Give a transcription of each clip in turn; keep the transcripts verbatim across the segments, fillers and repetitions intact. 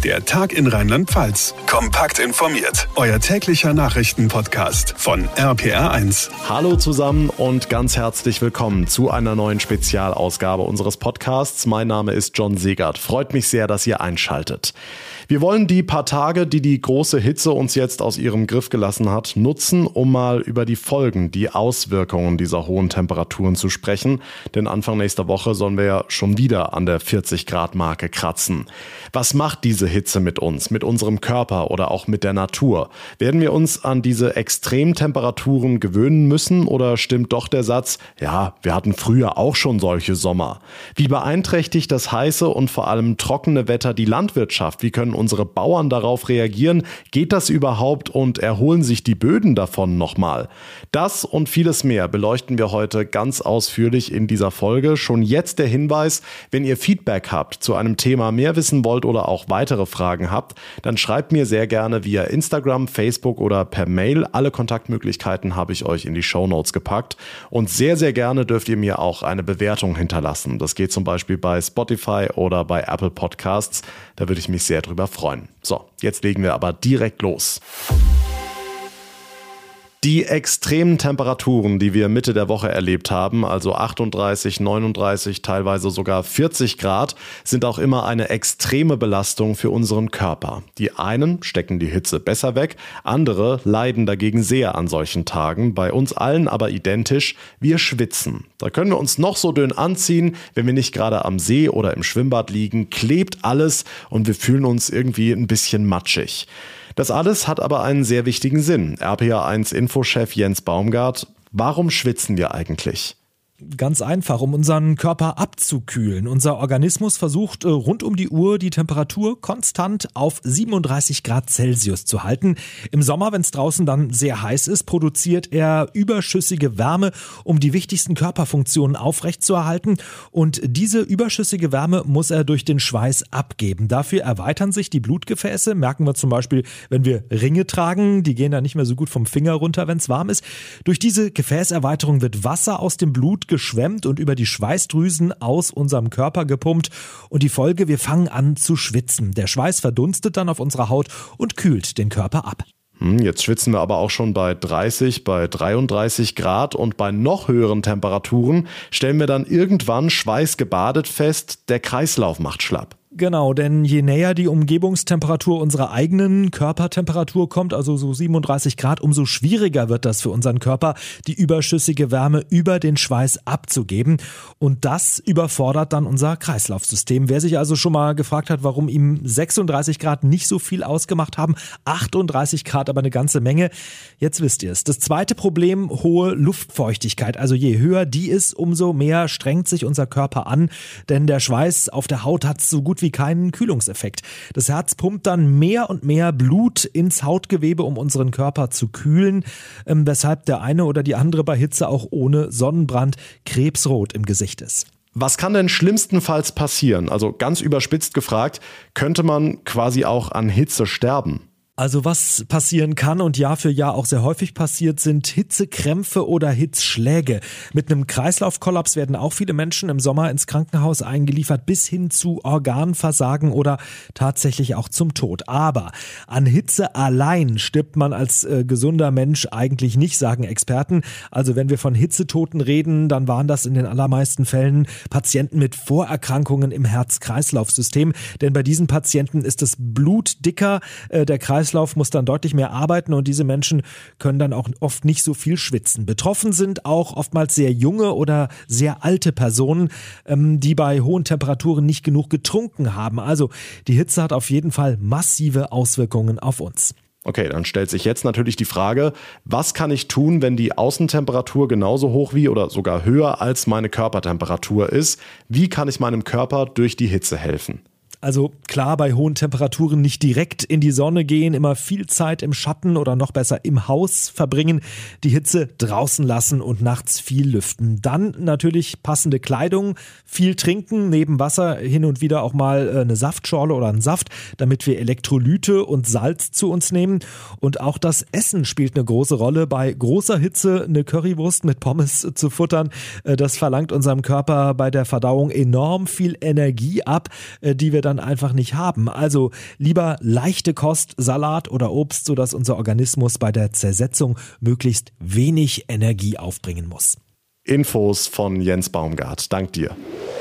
Der Tag in Rheinland-Pfalz. Kompakt informiert. Euer täglicher Nachrichtenpodcast von R P R eins. Hallo zusammen und ganz herzlich willkommen zu einer neuen Spezialausgabe unseres Podcasts. Mein Name ist John Segert. Freut mich sehr, dass ihr einschaltet. Wir wollen die paar Tage, die die große Hitze uns jetzt aus ihrem Griff gelassen hat, nutzen, um mal über die Folgen, die Auswirkungen dieser hohen Temperaturen zu sprechen. Denn Anfang nächster Woche sollen wir ja schon wieder an der vierzig Grad Marke kratzen. Was macht diese Hitze mit uns, mit unserem Körper oder auch mit der Natur? Werden wir uns an diese Extremtemperaturen gewöhnen müssen oder stimmt doch der Satz, ja, wir hatten früher auch schon solche Sommer? Wie beeinträchtigt das heiße und vor allem trockene Wetter die Landwirtschaft? Wie können unsere Bauern darauf reagieren? Geht das überhaupt und erholen sich die Böden davon nochmal? Das und vieles mehr beleuchten wir heute ganz ausführlich in dieser Folge. Schon jetzt der Hinweis, wenn ihr Feedback habt, zu einem Thema mehr wissen wollt oder auch weitere Fragen habt, dann schreibt mir sehr gerne via Instagram, Facebook oder per Mail. Alle Kontaktmöglichkeiten habe ich euch in die Shownotes gepackt. Und sehr, sehr gerne dürft ihr mir auch eine Bewertung hinterlassen. Das geht zum Beispiel bei Spotify oder bei Apple Podcasts. Da würde ich mich sehr drüber freuen. So, jetzt legen wir aber direkt los. Die extremen Temperaturen, die wir Mitte der Woche erlebt haben, also achtunddreißig, neununddreißig, teilweise sogar vierzig Grad, sind auch immer eine extreme Belastung für unseren Körper. Die einen stecken die Hitze besser weg, andere leiden dagegen sehr an solchen Tagen. Bei uns allen aber identisch, wir schwitzen. Da können wir uns noch so dünn anziehen, wenn wir nicht gerade am See oder im Schwimmbad liegen, klebt alles und wir fühlen uns irgendwie ein bisschen matschig. Das alles hat aber einen sehr wichtigen Sinn. R P R eins Infochef Jens Baumgart, warum schwitzen wir eigentlich? Ganz einfach, um unseren Körper abzukühlen. Unser Organismus versucht rund um die Uhr die Temperatur konstant auf siebenunddreißig Grad Celsius zu halten. Im Sommer, wenn es draußen dann sehr heiß ist, produziert er überschüssige Wärme, um die wichtigsten Körperfunktionen aufrechtzuerhalten. Und diese überschüssige Wärme muss er durch den Schweiß abgeben. Dafür erweitern sich die Blutgefäße. Merken wir zum Beispiel, wenn wir Ringe tragen, die gehen dann nicht mehr so gut vom Finger runter, wenn es warm ist. Durch diese Gefäßerweiterung wird Wasser aus dem Blut geschwemmt und über die Schweißdrüsen aus unserem Körper gepumpt. Und die Folge, wir fangen an zu schwitzen. Der Schweiß verdunstet dann auf unserer Haut und kühlt den Körper ab. Jetzt schwitzen wir aber auch schon bei dreißig, bei dreiunddreißig Grad und bei noch höheren Temperaturen stellen wir dann irgendwann schweißgebadet fest, der Kreislauf macht schlapp. Genau, denn je näher die Umgebungstemperatur unserer eigenen Körpertemperatur kommt, also so siebenunddreißig Grad, umso schwieriger wird das für unseren Körper, die überschüssige Wärme über den Schweiß abzugeben. Und das überfordert dann unser Kreislaufsystem. Wer sich also schon mal gefragt hat, warum ihm sechsunddreißig Grad nicht so viel ausgemacht haben, achtunddreißig Grad aber eine ganze Menge, jetzt wisst ihr es. Das zweite Problem, hohe Luftfeuchtigkeit. Also je höher die ist, umso mehr strengt sich unser Körper an, denn der Schweiß auf der Haut hat so gut wie keinen Kühlungseffekt. Das Herz pumpt dann mehr und mehr Blut ins Hautgewebe, um unseren Körper zu kühlen, ähm, weshalb der eine oder die andere bei Hitze auch ohne Sonnenbrand krebsrot im Gesicht ist. Was kann denn schlimmstenfalls passieren? Also ganz überspitzt gefragt, könnte man quasi auch an Hitze sterben? Also was passieren kann und Jahr für Jahr auch sehr häufig passiert, sind Hitzekrämpfe oder Hitzschläge. Mit einem Kreislaufkollaps werden auch viele Menschen im Sommer ins Krankenhaus eingeliefert, bis hin zu Organversagen oder tatsächlich auch zum Tod. Aber an Hitze allein stirbt man als äh, gesunder Mensch eigentlich nicht, sagen Experten. Also wenn wir von Hitzetoten reden, dann waren das in den allermeisten Fällen Patienten mit Vorerkrankungen im Herz-Kreislauf-System. Denn bei diesen Patienten ist das Blut dicker, äh, der Kreislauf Kreislauf muss dann deutlich mehr arbeiten und diese Menschen können dann auch oft nicht so viel schwitzen. Betroffen sind auch oftmals sehr junge oder sehr alte Personen, die bei hohen Temperaturen nicht genug getrunken haben. Also die Hitze hat auf jeden Fall massive Auswirkungen auf uns. Okay, dann stellt sich jetzt natürlich die Frage, was kann ich tun, wenn die Außentemperatur genauso hoch wie oder sogar höher als meine Körpertemperatur ist? Wie kann ich meinem Körper durch die Hitze helfen? Also klar, bei hohen Temperaturen nicht direkt in die Sonne gehen, immer viel Zeit im Schatten oder noch besser im Haus verbringen, die Hitze draußen lassen und nachts viel lüften. Dann natürlich passende Kleidung, viel trinken, neben Wasser hin und wieder auch mal eine Saftschorle oder einen Saft, damit wir Elektrolyte und Salz zu uns nehmen. Und auch das Essen spielt eine große Rolle. Bei großer Hitze eine Currywurst mit Pommes zu futtern, das verlangt unserem Körper bei der Verdauung enorm viel Energie ab, die wir dann dann einfach nicht haben. Also lieber leichte Kost, Salat oder Obst, sodass unser Organismus bei der Zersetzung möglichst wenig Energie aufbringen muss. Infos von Jens Baumgart. Dank dir.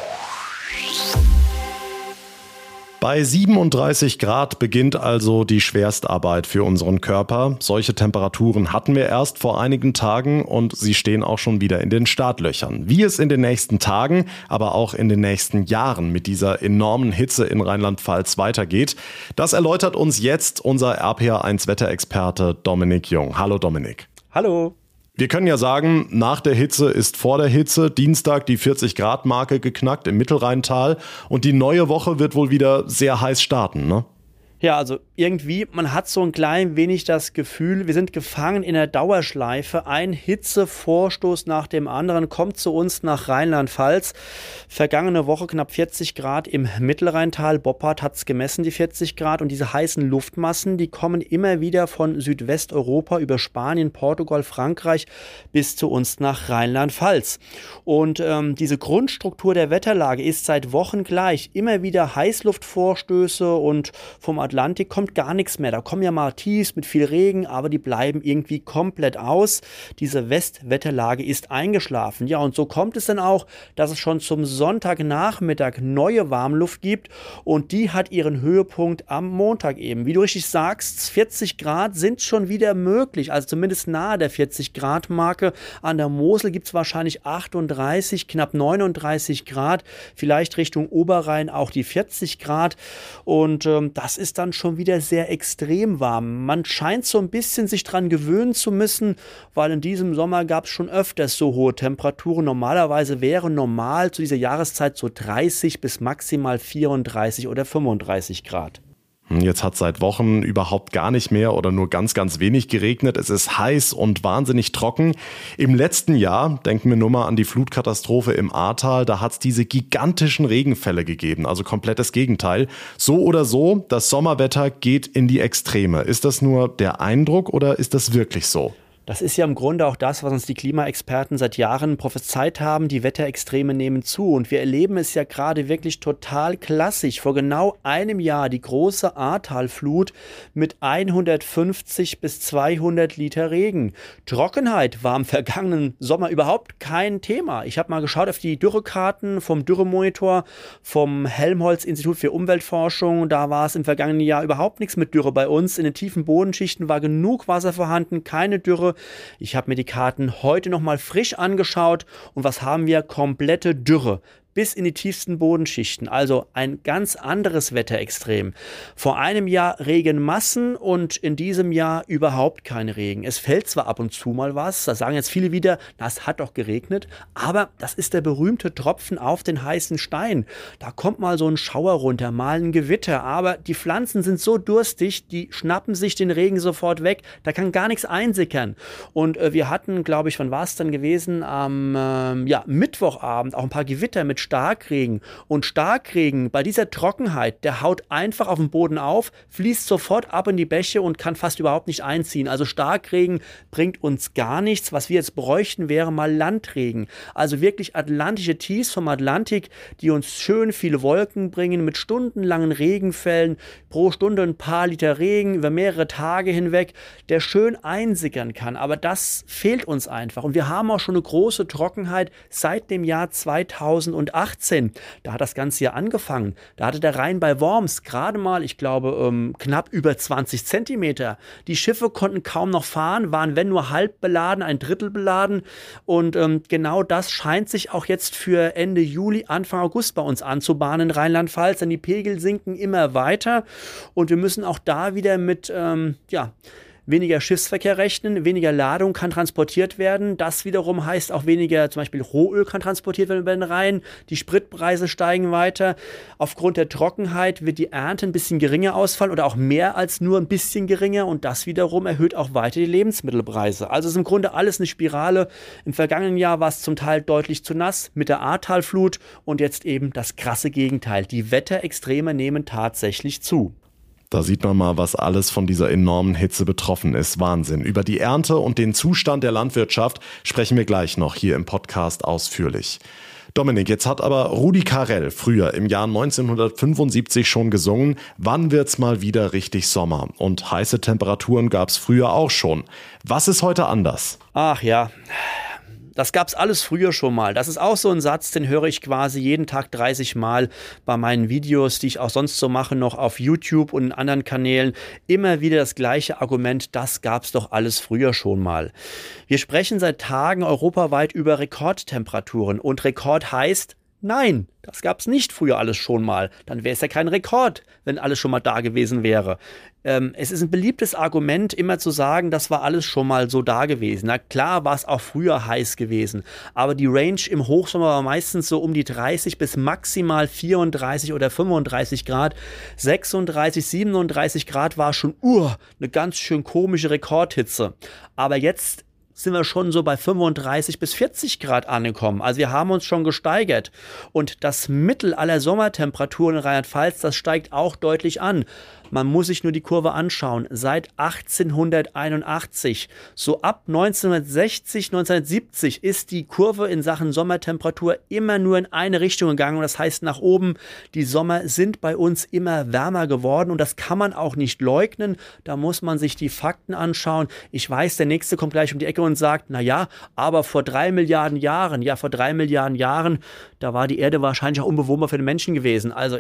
Bei siebenunddreißig Grad beginnt also die Schwerstarbeit für unseren Körper. Solche Temperaturen hatten wir erst vor einigen Tagen und sie stehen auch schon wieder in den Startlöchern. Wie es in den nächsten Tagen, aber auch in den nächsten Jahren mit dieser enormen Hitze in Rheinland-Pfalz weitergeht, das erläutert uns jetzt unser R P R eins Wetterexperte Dominik Jung. Hallo Dominik. Hallo. Wir können ja sagen, nach der Hitze ist vor der Hitze. Dienstag die vierzig Grad Marke geknackt im Mittelrheintal und die neue Woche wird wohl wieder sehr heiß starten, ne? Ja, also irgendwie, man hat so ein klein wenig das Gefühl, wir sind gefangen in der Dauerschleife. Ein Hitzevorstoß nach dem anderen kommt zu uns nach Rheinland-Pfalz. Vergangene Woche knapp vierzig Grad im Mittelrheintal. Boppard hat es gemessen, die vierzig Grad. Und diese heißen Luftmassen, die kommen immer wieder von Südwesteuropa über Spanien, Portugal, Frankreich bis zu uns nach Rheinland-Pfalz. Und ähm, diese Grundstruktur der Wetterlage ist seit Wochen gleich. Immer wieder Heißluftvorstöße und vom Atlantik kommt gar nichts mehr. Da kommen ja mal Tiefs mit viel Regen, aber die bleiben irgendwie komplett aus. Diese Westwetterlage ist eingeschlafen. Ja, und so kommt es dann auch, dass es schon zum Sonntagnachmittag neue Warmluft gibt und die hat ihren Höhepunkt am Montag eben. Wie du richtig sagst, vierzig Grad sind schon wieder möglich, also zumindest nahe der vierzig Grad Marke. An der Mosel gibt es wahrscheinlich achtunddreißig, knapp neununddreißig Grad, vielleicht Richtung Oberrhein auch die vierzig Grad und ähm, das ist dann schon wieder sehr extrem warm. Man scheint so ein bisschen sich dran gewöhnen zu müssen, weil in diesem Sommer gab es schon öfters so hohe Temperaturen. Normalerweise wäre normal zu dieser Jahreszeit so dreißig bis maximal vierunddreißig oder fünfunddreißig Grad. Jetzt hat seit Wochen überhaupt gar nicht mehr oder nur ganz, ganz wenig geregnet. Es ist heiß und wahnsinnig trocken. Im letzten Jahr, denken wir nur mal an die Flutkatastrophe im Ahrtal, da hat es diese gigantischen Regenfälle gegeben, also komplettes Gegenteil. So oder so, das Sommerwetter geht in die Extreme. Ist das nur der Eindruck oder ist das wirklich so? Das ist ja im Grunde auch das, was uns die Klimaexperten seit Jahren prophezeit haben. Die Wetterextreme nehmen zu und wir erleben es ja gerade wirklich total klassisch. Vor genau einem Jahr die große Ahrtalflut mit hundertfünfzig bis zweihundert Liter Regen. Trockenheit war im vergangenen Sommer überhaupt kein Thema. Ich habe mal geschaut auf die Dürrekarten vom Dürremonitor vom Helmholtz-Institut für Umweltforschung. Da war es im vergangenen Jahr überhaupt nichts mit Dürre bei uns. In den tiefen Bodenschichten war genug Wasser vorhanden, keine Dürre. Ich habe mir die Karten heute nochmal frisch angeschaut und was haben wir? Komplette Dürre. Bis in die tiefsten Bodenschichten, also ein ganz anderes Wetterextrem. Vor einem Jahr Regenmassen und in diesem Jahr überhaupt kein Regen. Es fällt zwar ab und zu mal was, da sagen jetzt viele wieder, na, es hat doch geregnet, aber das ist der berühmte Tropfen auf den heißen Stein. Da kommt mal so ein Schauer runter, mal ein Gewitter, aber die Pflanzen sind so durstig, die schnappen sich den Regen sofort weg, da kann gar nichts einsickern. Und äh, wir hatten, glaube ich, wann war es dann gewesen, am ähm, ja, Mittwochabend auch ein paar Gewitter mit Starkregen. Und Starkregen bei dieser Trockenheit, der haut einfach auf den Boden auf, fließt sofort ab in die Bäche und kann fast überhaupt nicht einziehen. Also Starkregen bringt uns gar nichts. Was wir jetzt bräuchten, wäre mal Landregen. Also wirklich atlantische Tiefs vom Atlantik, die uns schön viele Wolken bringen mit stundenlangen Regenfällen, pro Stunde ein paar Liter Regen über mehrere Tage hinweg, der schön einsickern kann. Aber das fehlt uns einfach. Und wir haben auch schon eine große Trockenheit seit dem Jahr zweitausendachtzehn. Da hat das Ganze ja angefangen. Da hatte der Rhein bei Worms gerade mal, ich glaube, ähm, knapp über zwanzig Zentimeter. Die Schiffe konnten kaum noch fahren, waren wenn nur halb beladen, ein Drittel beladen. Und ähm, genau das scheint sich auch jetzt für Ende Juli, Anfang August bei uns anzubahnen in Rheinland-Pfalz. Denn die Pegel sinken immer weiter. Und wir müssen auch da wieder mit, ähm, ja, weniger Schiffsverkehr rechnen, weniger Ladung kann transportiert werden. Das wiederum heißt auch weniger, zum Beispiel Rohöl kann transportiert werden über den Rhein. Die Spritpreise steigen weiter. Aufgrund der Trockenheit wird die Ernte ein bisschen geringer ausfallen oder auch mehr als nur ein bisschen geringer. Und das wiederum erhöht auch weiter die Lebensmittelpreise. Also ist im Grunde alles eine Spirale. Im vergangenen Jahr war es zum Teil deutlich zu nass mit der Ahrtalflut und jetzt eben das krasse Gegenteil. Die Wetterextreme nehmen tatsächlich zu. Da sieht man mal, was alles von dieser enormen Hitze betroffen ist. Wahnsinn. Über die Ernte und den Zustand der Landwirtschaft sprechen wir gleich noch hier im Podcast ausführlich. Dominik, jetzt hat aber Rudi Carrell früher im Jahr neunzehnhundertfünfundsiebzig schon gesungen, wann wird's mal wieder richtig Sommer? Und heiße Temperaturen gab's früher auch schon. Was ist heute anders? Ach ja, das gab's alles früher schon mal. Das ist auch so ein Satz, den höre ich quasi jeden Tag dreißig Mal bei meinen Videos, die ich auch sonst so mache, noch auf YouTube und in anderen Kanälen. Immer wieder das gleiche Argument, das gab's doch alles früher schon mal. Wir sprechen seit Tagen europaweit über Rekordtemperaturen und Rekord heißt, nein, das gab's nicht früher alles schon mal. Dann wäre es ja kein Rekord, wenn alles schon mal da gewesen wäre. Ähm, es ist ein beliebtes Argument, immer zu sagen, das war alles schon mal so da gewesen. Na klar war es auch früher heiß gewesen, aber die Range im Hochsommer war meistens so um die dreißig bis maximal vierunddreißig oder fünfunddreißig Grad. sechsunddreißig, siebenunddreißig Grad war schon uh, eine ganz schön komische Rekordhitze. Aber jetzt sind wir schon so bei fünfunddreißig bis vierzig Grad angekommen. Also wir haben uns schon gesteigert. Und das Mittel aller Sommertemperaturen in Rheinland-Pfalz, das steigt auch deutlich an. Man muss sich nur die Kurve anschauen. Seit achtzehnhunderteinundachtzig, so ab neunzehnhundertsechzig, neunzehnhundertsiebzig ist die Kurve in Sachen Sommertemperatur immer nur in eine Richtung gegangen. Und das heißt nach oben, die Sommer sind bei uns immer wärmer geworden. Und das kann man auch nicht leugnen. Da muss man sich die Fakten anschauen. Ich weiß, der Nächste kommt gleich um die Ecke und sagt, na ja, aber vor drei Milliarden Jahren, ja vor drei Milliarden Jahren, da war die Erde wahrscheinlich auch unbewohnbar für den Menschen gewesen. Also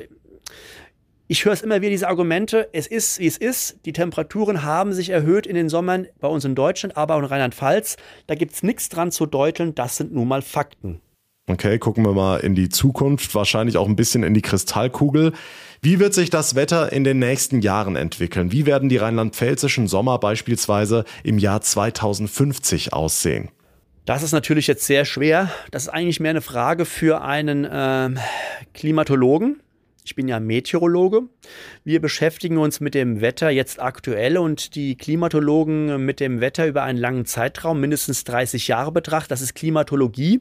ich höre es immer wieder, diese Argumente, es ist, wie es ist, die Temperaturen haben sich erhöht in den Sommern bei uns in Deutschland, aber auch in Rheinland-Pfalz. Da gibt es nichts dran zu deuteln, das sind nun mal Fakten. Okay, gucken wir mal in die Zukunft, wahrscheinlich auch ein bisschen in die Kristallkugel. Wie wird sich das Wetter in den nächsten Jahren entwickeln? Wie werden die rheinland-pfälzischen Sommer beispielsweise im Jahr zweitausendfünfzig aussehen? Das ist natürlich jetzt sehr schwer. Das ist eigentlich mehr eine Frage für einen äh, Klimatologen. Ich bin ja Meteorologe. Wir beschäftigen uns mit dem Wetter jetzt aktuell und die Klimatologen mit dem Wetter über einen langen Zeitraum, mindestens dreißig Jahre betrachtet. Das ist Klimatologie.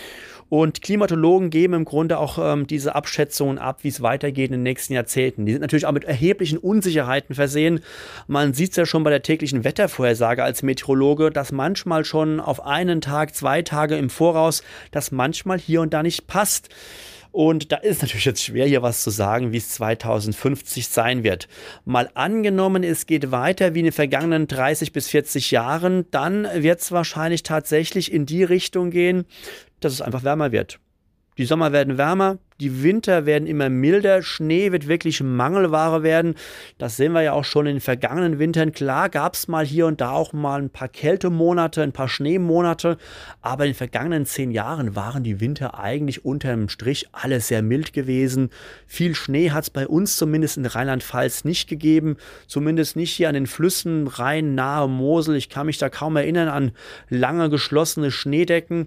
Und Klimatologen geben im Grunde auch ähm, diese Abschätzungen ab, wie es weitergeht in den nächsten Jahrzehnten. Die sind natürlich auch mit erheblichen Unsicherheiten versehen. Man sieht es ja schon bei der täglichen Wettervorhersage als Meteorologe, dass manchmal schon auf einen Tag, zwei Tage im Voraus, das manchmal hier und da nicht passt. Und da ist natürlich jetzt schwer, hier was zu sagen, wie es zweitausendfünfzig sein wird. Mal angenommen, es geht weiter wie in den vergangenen dreißig bis vierzig Jahren, dann wird es wahrscheinlich tatsächlich in die Richtung gehen, dass es einfach wärmer wird. Die Sommer werden wärmer, die Winter werden immer milder, Schnee wird wirklich Mangelware werden. Das sehen wir ja auch schon in den vergangenen Wintern. Klar gab es mal hier und da auch mal ein paar Kältemonate, ein paar Schneemonate, aber in den vergangenen zehn Jahren waren die Winter eigentlich unterm Strich alle sehr mild gewesen. Viel Schnee hat es bei uns zumindest in Rheinland-Pfalz nicht gegeben, zumindest nicht hier an den Flüssen Rhein, nahe Mosel. Ich kann mich da kaum erinnern an lange geschlossene Schneedecken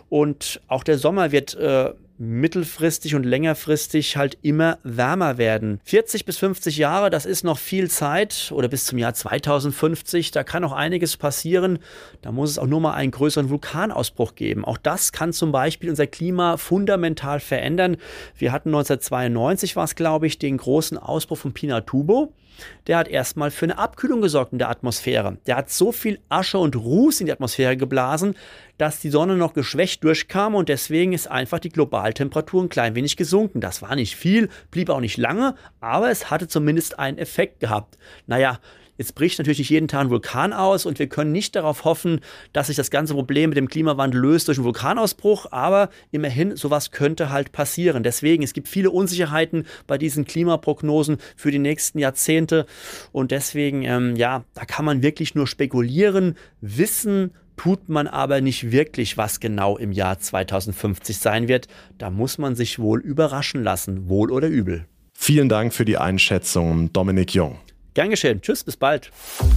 und auch der Sommer wird äh, mittelfristig und längerfristig halt immer wärmer werden. vierzig bis fünfzig Jahre, das ist noch viel Zeit oder bis zum Jahr zweitausendfünfzig, da kann noch einiges passieren. Da muss es auch nur mal einen größeren Vulkanausbruch geben. Auch das kann zum Beispiel unser Klima fundamental verändern. Wir hatten neunzehnhundertzweiundneunzig, war es glaube ich, den großen Ausbruch von Pinatubo. Der hat erstmal für eine Abkühlung gesorgt in der Atmosphäre. Der hat so viel Asche und Ruß in die Atmosphäre geblasen, dass die Sonne noch geschwächt durchkam und deswegen ist einfach die Globaltemperatur ein klein wenig gesunken. Das war nicht viel, blieb auch nicht lange, aber es hatte zumindest einen Effekt gehabt. Naja, jetzt bricht natürlich nicht jeden Tag ein Vulkan aus und wir können nicht darauf hoffen, dass sich das ganze Problem mit dem Klimawandel löst durch einen Vulkanausbruch, aber immerhin, sowas könnte halt passieren. Deswegen, es gibt viele Unsicherheiten bei diesen Klimaprognosen für die nächsten Jahrzehnte und deswegen, ähm, ja, da kann man wirklich nur spekulieren, wissen tut man aber nicht wirklich, was genau im Jahr zweitausendfünfzig sein wird. Da muss man sich wohl überraschen lassen, wohl oder übel. Vielen Dank für die Einschätzung, Dominik Jung. Gern geschehen. Tschüss, bis bald.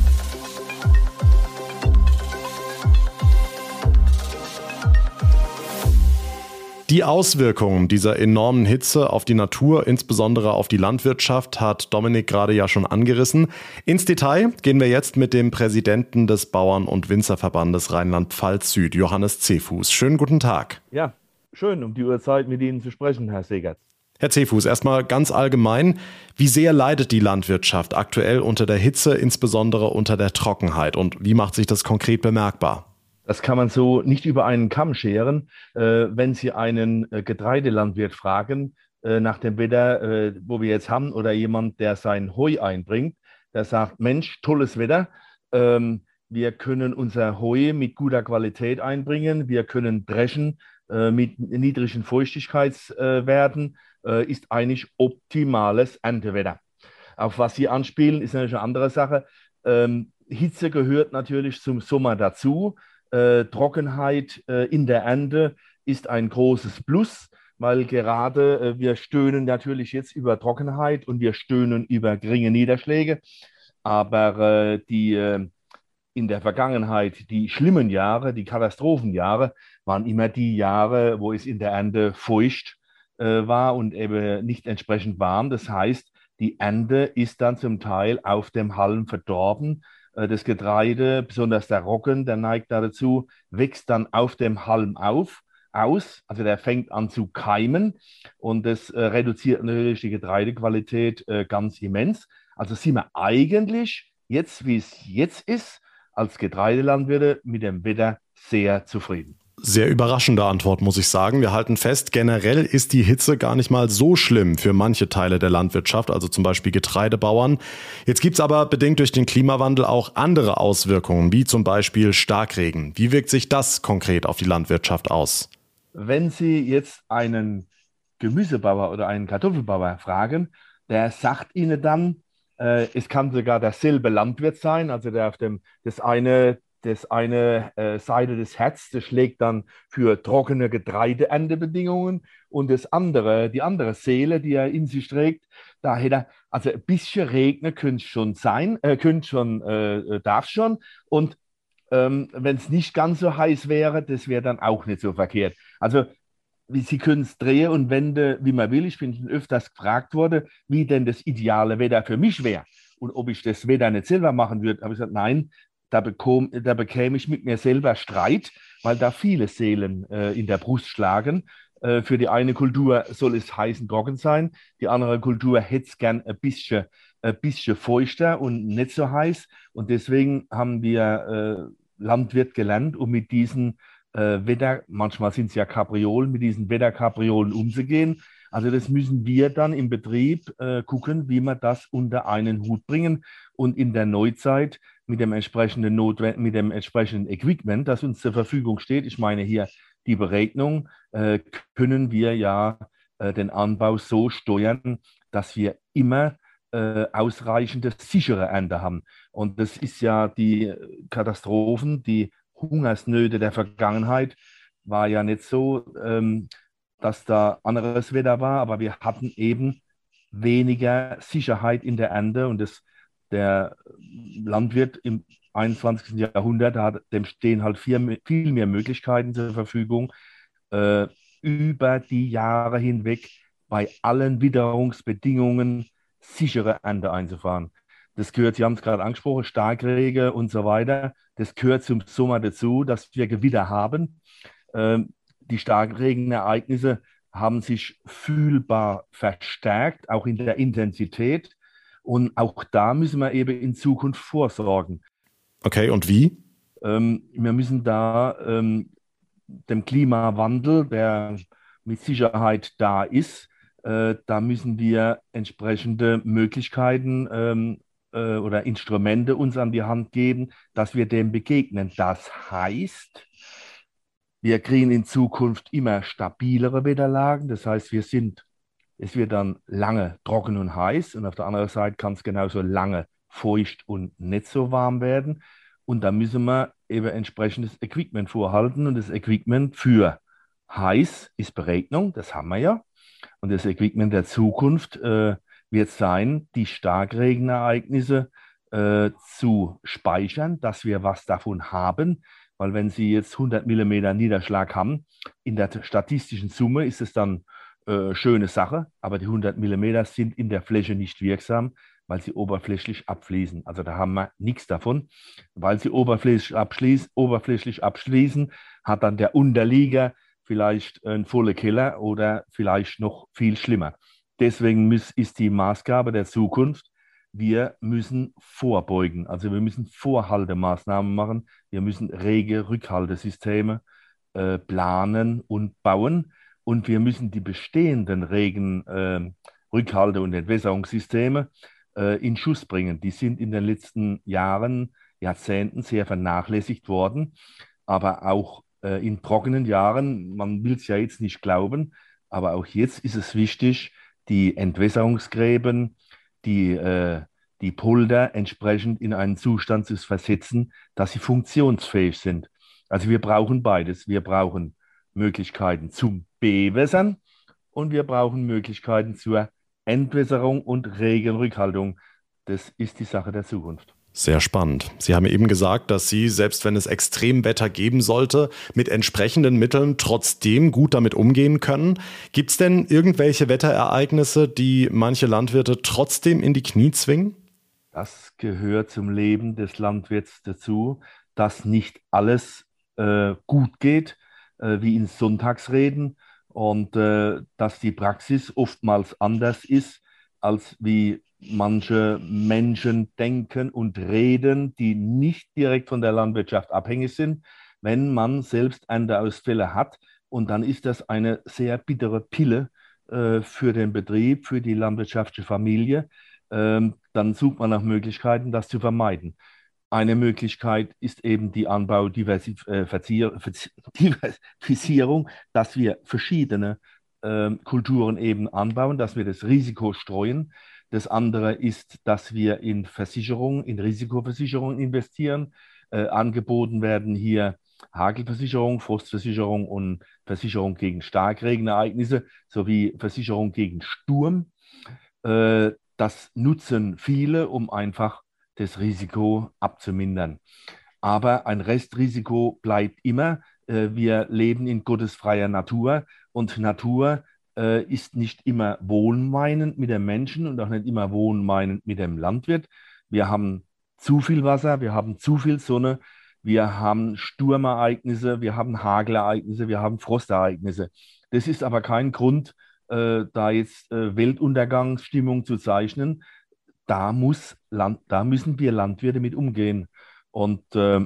Die Auswirkungen dieser enormen Hitze auf die Natur, insbesondere auf die Landwirtschaft, hat Dominik gerade ja schon angerissen. Ins Detail gehen wir jetzt mit dem Präsidenten des Bauern- und Winzerverbandes Rheinland-Pfalz Süd, Johannes Zehfuß. Schönen guten Tag. Ja, schön, um die Uhrzeit mit Ihnen zu sprechen, Herr Segert. Herr Zehfuß, erstmal ganz allgemein, wie sehr leidet die Landwirtschaft aktuell unter der Hitze, insbesondere unter der Trockenheit und wie macht sich das konkret bemerkbar? Das kann man so nicht über einen Kamm scheren. Äh, wenn Sie einen äh, Getreidelandwirt fragen äh, nach dem Wetter, äh, wo wir jetzt haben, oder jemand, der sein Heu einbringt, der sagt, Mensch, tolles Wetter, ähm, wir können unser Heu mit guter Qualität einbringen, wir können dreschen äh, mit niedrigen Feuchtigkeitswerten, äh, ist eigentlich optimales Erntewetter. Auf was Sie anspielen, ist natürlich eine andere Sache. Ähm, Hitze gehört natürlich zum Sommer dazu. Äh, Trockenheit äh, in der Ernte ist ein großes Plus, weil gerade äh, wir stöhnen natürlich jetzt über Trockenheit und wir stöhnen über geringe Niederschläge. Aber äh, die äh, in der Vergangenheit, die schlimmen Jahre, die Katastrophenjahre, waren immer die Jahre, wo es in der Ernte feucht äh, war und eben nicht entsprechend warm. Das heißt, die Ernte ist dann zum Teil auf dem Halm verdorben. Äh, das Getreide, besonders der Roggen, der neigt da dazu, wächst dann auf dem Halm auf, aus. Also der fängt an zu keimen und das äh, reduziert natürlich die Getreidequalität äh, ganz immens. Also sind wir eigentlich jetzt, wie es jetzt ist, als Getreidelandwirte mit dem Wetter sehr zufrieden. Sehr überraschende Antwort, muss ich sagen. Wir halten fest, generell ist die Hitze gar nicht mal so schlimm für manche Teile der Landwirtschaft, also zum Beispiel Getreidebauern. Jetzt gibt es aber bedingt durch den Klimawandel auch andere Auswirkungen, wie zum Beispiel Starkregen. Wie wirkt sich das konkret auf die Landwirtschaft aus? Wenn Sie jetzt einen Gemüsebauer oder einen Kartoffelbauer fragen, der sagt Ihnen dann, äh, es kann sogar derselbe Landwirt sein, also der auf dem, das eine, das eine äh, Seite des Herzs, das schlägt dann für trockene Getreideerntebedingungen und das andere, die andere Seele, die er in sich trägt, da hätte er, also ein bisschen regnen könnte schon sein, äh, könnte schon, äh, darf schon und ähm, wenn es nicht ganz so heiß wäre, das wäre dann auch nicht so verkehrt. Also Sie können es drehen und wenden, wie man will. Ich bin schon öfters gefragt worden, wie denn das ideale Wetter für mich wäre und ob ich das Wetter nicht selber machen würde. Aber ich gesagt, nein, da, bekomm, da bekäme ich mit mir selber Streit, weil da viele Seelen äh, in der Brust schlagen. Äh, für die eine Kultur soll es heiß und trocken sein, die andere Kultur hätte es gern ein bisschen, ein bisschen feuchter und nicht so heiß. Und deswegen haben wir äh, Landwirt gelernt, um mit diesen äh, Wetter, manchmal sind es ja Kapriolen, mit diesen Wetterkapriolen umzugehen. Also das müssen wir dann im Betrieb äh, gucken, wie wir das unter einen Hut bringen und in der Neuzeit mit dem entsprechenden Notwend mit dem entsprechenden Equipment, das uns zur Verfügung steht, ich meine hier die Beregnung, äh, können wir ja äh, den Anbau so steuern, dass wir immer äh, ausreichende sichere Ernte haben. Und das ist ja die Katastrophen, die Hungersnöte der Vergangenheit war ja nicht so, ähm, dass da anderes Wetter war, aber wir hatten eben weniger Sicherheit in der Ernte und das, der Landwirt im einundzwanzigsten Jahrhundert, hat, dem stehen halt viel, viel mehr Möglichkeiten zur Verfügung, äh, über die Jahre hinweg bei allen Witterungsbedingungen sichere Ernte einzufahren. Das gehört, Sie haben es gerade angesprochen, Starkregen und so weiter. Das gehört zum Sommer dazu, dass wir Gewitter haben. Ähm, die Starkregenereignisse haben sich fühlbar verstärkt, auch in der Intensität. Und auch da müssen wir eben in Zukunft vorsorgen. Okay, und wie? Ähm, wir müssen da ähm, dem Klimawandel, der mit Sicherheit da ist, äh, da müssen wir entsprechende Möglichkeiten ähm, oder Instrumente uns an die Hand geben, dass wir dem begegnen. Das heißt, wir kriegen in Zukunft immer stabilere Wetterlagen. Das heißt, wir sind, es wird dann lange trocken und heiß und auf der anderen Seite kann es genauso lange feucht und nicht so warm werden. Und da müssen wir eben entsprechendes Equipment vorhalten. Und das Equipment für heiß ist Beregnung, das haben wir ja. Und das Equipment der Zukunft äh, wird sein, die Starkregenereignisse äh, zu speichern, dass wir was davon haben. Weil wenn Sie jetzt hundert Millimeter Niederschlag haben, in der statistischen Summe ist es dann äh, schöne Sache, aber die hundert Millimeter sind in der Fläche nicht wirksam, weil sie oberflächlich abfließen. Also da haben wir nichts davon. Weil sie oberflächlich abschließen, oberflächlich abschließen, hat dann der Unterlieger vielleicht einen vollen Keller oder vielleicht noch viel schlimmer. Deswegen ist die Maßgabe der Zukunft, wir müssen vorbeugen. Also wir müssen Vorhaltemaßnahmen machen. Wir müssen rege Rückhaltesysteme äh, planen und bauen. Und wir müssen die bestehenden regen äh, Rückhalte- und Entwässerungssysteme äh, in Schuss bringen. Die sind in den letzten Jahren, Jahrzehnten sehr vernachlässigt worden. Aber auch äh, in trockenen Jahren, man will es ja jetzt nicht glauben, aber auch jetzt ist es wichtig, die Entwässerungsgräben, die, äh, die Polder entsprechend in einen Zustand zu versetzen, dass sie funktionsfähig sind. Also wir brauchen beides. Wir brauchen Möglichkeiten zum Bewässern und wir brauchen Möglichkeiten zur Entwässerung und Regenrückhaltung. Das ist die Sache der Zukunft. Sehr spannend. Sie haben eben gesagt, dass Sie, selbst wenn es Extremwetter geben sollte, mit entsprechenden Mitteln trotzdem gut damit umgehen können. Gibt es denn irgendwelche Wetterereignisse, die manche Landwirte trotzdem in die Knie zwingen? Das gehört zum Leben des Landwirts dazu, dass nicht alles äh, gut geht, äh, wie in Sonntagsreden, und äh, dass die Praxis oftmals anders ist, als wie manche Menschen denken und reden, die nicht direkt von der Landwirtschaft abhängig sind. Wenn man selbst Ernteausfälle hat, und dann ist das eine sehr bittere Pille äh, für den Betrieb, für die landwirtschaftliche Familie, ähm, dann sucht man nach Möglichkeiten, das zu vermeiden. Eine Möglichkeit ist eben die Anbaudiversifizierung, dass wir verschiedene äh, Kulturen eben anbauen, dass wir das Risiko streuen. Das andere ist, dass wir in Versicherung, in Risikoversicherung investieren. Äh, angeboten werden hier Hagelversicherung, Frostversicherung und Versicherung gegen Starkregenereignisse sowie Versicherung gegen Sturm. Äh, das nutzen viele, um einfach das Risiko abzumindern. Aber ein Restrisiko bleibt immer. Äh, wir leben in gottesfreier Natur, und Natur äh, ist nicht immer wohlmeinend mit dem Menschen und auch nicht immer wohlmeinend mit dem Landwirt. Wir haben zu viel Wasser, wir haben zu viel Sonne, wir haben Sturmereignisse, wir haben Hagelereignisse, wir haben Frostereignisse. Das ist aber kein Grund, äh, da jetzt äh, Weltuntergangsstimmung zu zeichnen. Da muss Land, da müssen wir Landwirte mit umgehen. Und äh,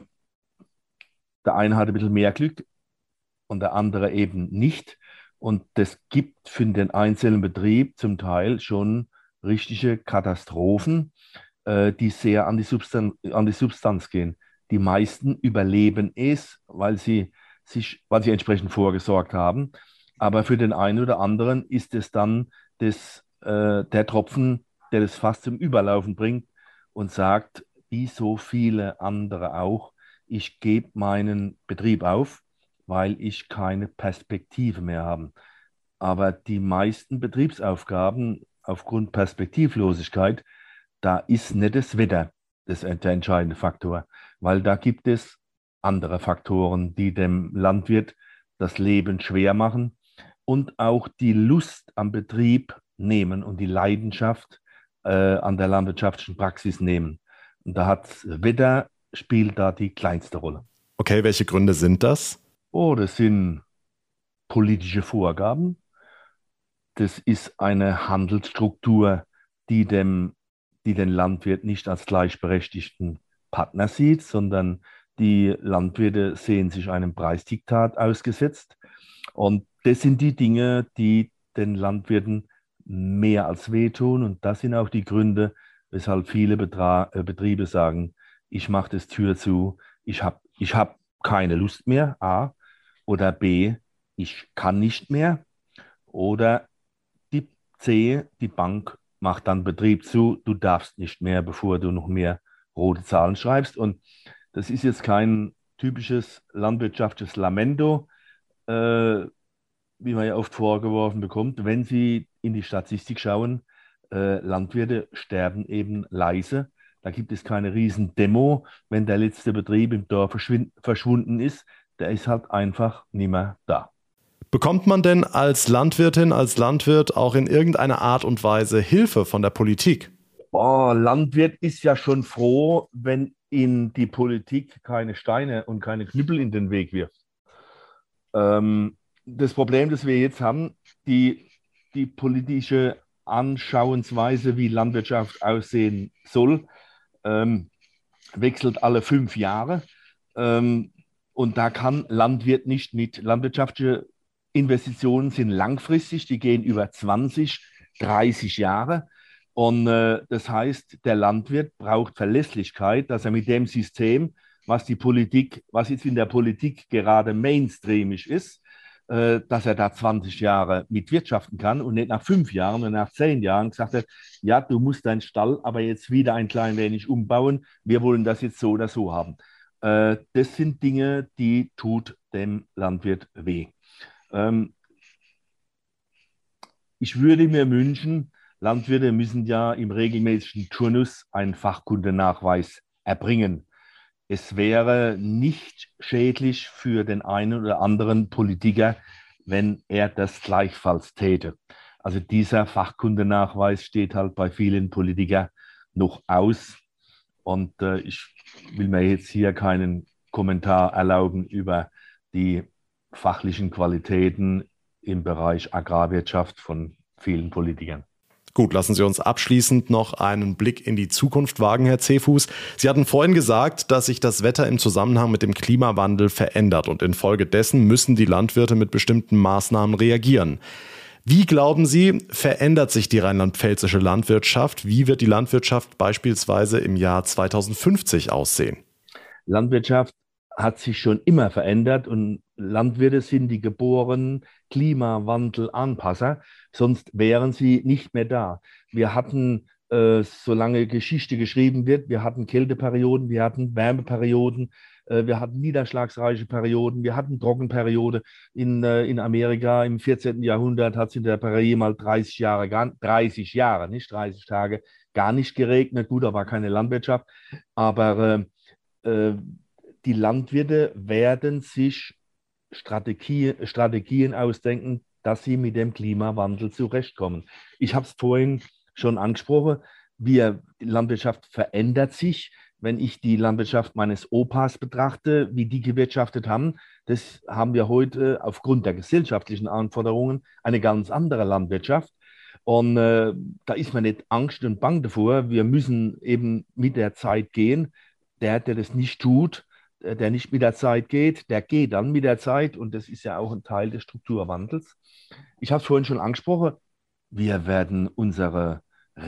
der eine hat ein bisschen mehr Glück und der andere eben nicht. Und das gibt für den einzelnen Betrieb zum Teil schon richtige Katastrophen, äh, die sehr an die Substanz, an die Substanz gehen. Die meisten überleben es, weil sie sich, weil sie entsprechend vorgesorgt haben. Aber für den einen oder anderen ist es dann das, äh, der Tropfen, der das Fass zum Überlaufen bringt und sagt, wie so viele andere auch, ich gebe meinen Betrieb auf, weil ich keine Perspektive mehr habe. Aber die meisten Betriebsaufgaben aufgrund Perspektivlosigkeit, da ist nicht das Wetter das, der entscheidende Faktor, weil da gibt es andere Faktoren, die dem Landwirt das Leben schwer machen und auch die Lust am Betrieb nehmen und die Leidenschaft äh, an der landwirtschaftlichen Praxis nehmen. Und da hat Wetter spielt da die kleinste Rolle. Okay, welche Gründe sind das? Oh, das sind politische Vorgaben. Das ist eine Handelsstruktur, die, dem, die den Landwirt nicht als gleichberechtigten Partner sieht, sondern die Landwirte sehen sich einem Preisdiktat ausgesetzt. Und das sind die Dinge, die den Landwirten mehr als wehtun. Und das sind auch die Gründe, weshalb viele Betra äh, Betriebe sagen, ich mache das Tür zu, ich habe ich hab keine Lust mehr, A, oder B, ich kann nicht mehr, oder die C, die Bank macht dann Betrieb zu, du darfst nicht mehr, bevor du noch mehr rote Zahlen schreibst. Und das ist jetzt kein typisches landwirtschaftliches Lamento, äh, wie man ja oft vorgeworfen bekommt. Wenn Sie in die Statistik schauen, äh, Landwirte sterben eben leise. Da gibt es keine riesen Demo, wenn der letzte Betrieb im Dorf verschwunden ist. Der ist halt einfach nicht mehr da. Bekommt man denn als Landwirtin, als Landwirt auch in irgendeiner Art und Weise Hilfe von der Politik? Oh, Landwirt ist ja schon froh, wenn ihm die Politik keine Steine und keine Knüppel in den Weg wirft. Ähm, das Problem, das wir jetzt haben, die, die politische Anschauungsweise, wie Landwirtschaft aussehen soll, ähm, wechselt alle fünf Jahre. Ähm, und da kann Landwirt nicht mit. Landwirtschaftliche Investitionen sind langfristig, die gehen über zwanzig, dreißig Jahre. Und äh, das heißt, der Landwirt braucht Verlässlichkeit, dass er mit dem System, was die Politik, was jetzt in der Politik gerade mainstreamig ist, äh, dass er da zwanzig Jahre mitwirtschaften kann und nicht nach fünf Jahren und nach zehn Jahren gesagt hat, ja, du musst deinen Stall aber jetzt wieder ein klein wenig umbauen, wir wollen das jetzt so oder so haben. Äh, das sind Dinge, die tut dem Landwirt weh. Ähm, ich würde mir wünschen, Landwirte müssen ja im regelmäßigen Turnus einen Fachkundenachweis erbringen. Es wäre nicht schädlich für den einen oder anderen Politiker, wenn er das gleichfalls täte. Also dieser Fachkundenachweis steht halt bei vielen Politikern noch aus. Und äh, ich will mir jetzt hier keinen Kommentar erlauben über die fachlichen Qualitäten im Bereich Agrarwirtschaft von vielen Politikern. Gut, lassen Sie uns abschließend noch einen Blick in die Zukunft wagen, Herr Zefus. Sie hatten vorhin gesagt, dass sich das Wetter im Zusammenhang mit dem Klimawandel verändert und infolgedessen müssen die Landwirte mit bestimmten Maßnahmen reagieren. Wie glauben Sie, verändert sich die rheinland-pfälzische Landwirtschaft? Wie wird die Landwirtschaft beispielsweise im Jahr zweitausendfünfzig aussehen? Landwirtschaft hat sich schon immer verändert und Landwirte sind die geborenen Klimawandel-Anpasser, sonst wären sie nicht mehr da. Wir hatten, äh, solange Geschichte geschrieben wird, wir hatten Kälteperioden, wir hatten Wärmeperioden, äh, wir hatten niederschlagsreiche Perioden, wir hatten Trockenperiode. In, äh, in Amerika im vierzehnten Jahrhundert hat es in der Prärie mal dreißig Jahre, gar, dreißig Jahre, nicht dreißig Tage, gar nicht geregnet. Gut, da war keine Landwirtschaft, aber äh, äh, die Landwirte werden sich Strategie, Strategien ausdenken, dass sie mit dem Klimawandel zurechtkommen. Ich habe es vorhin schon angesprochen, wir, die Landwirtschaft verändert sich. Wenn ich die Landwirtschaft meines Opas betrachte, wie die gewirtschaftet haben, das haben wir heute aufgrund der gesellschaftlichen Anforderungen eine ganz andere Landwirtschaft. Und äh, da ist mir nicht Angst und Bang davor. Wir müssen eben mit der Zeit gehen. Der, der das nicht tut, der nicht mit der Zeit geht, der geht dann mit der Zeit und das ist ja auch ein Teil des Strukturwandels. Ich habe es vorhin schon angesprochen, wir werden unsere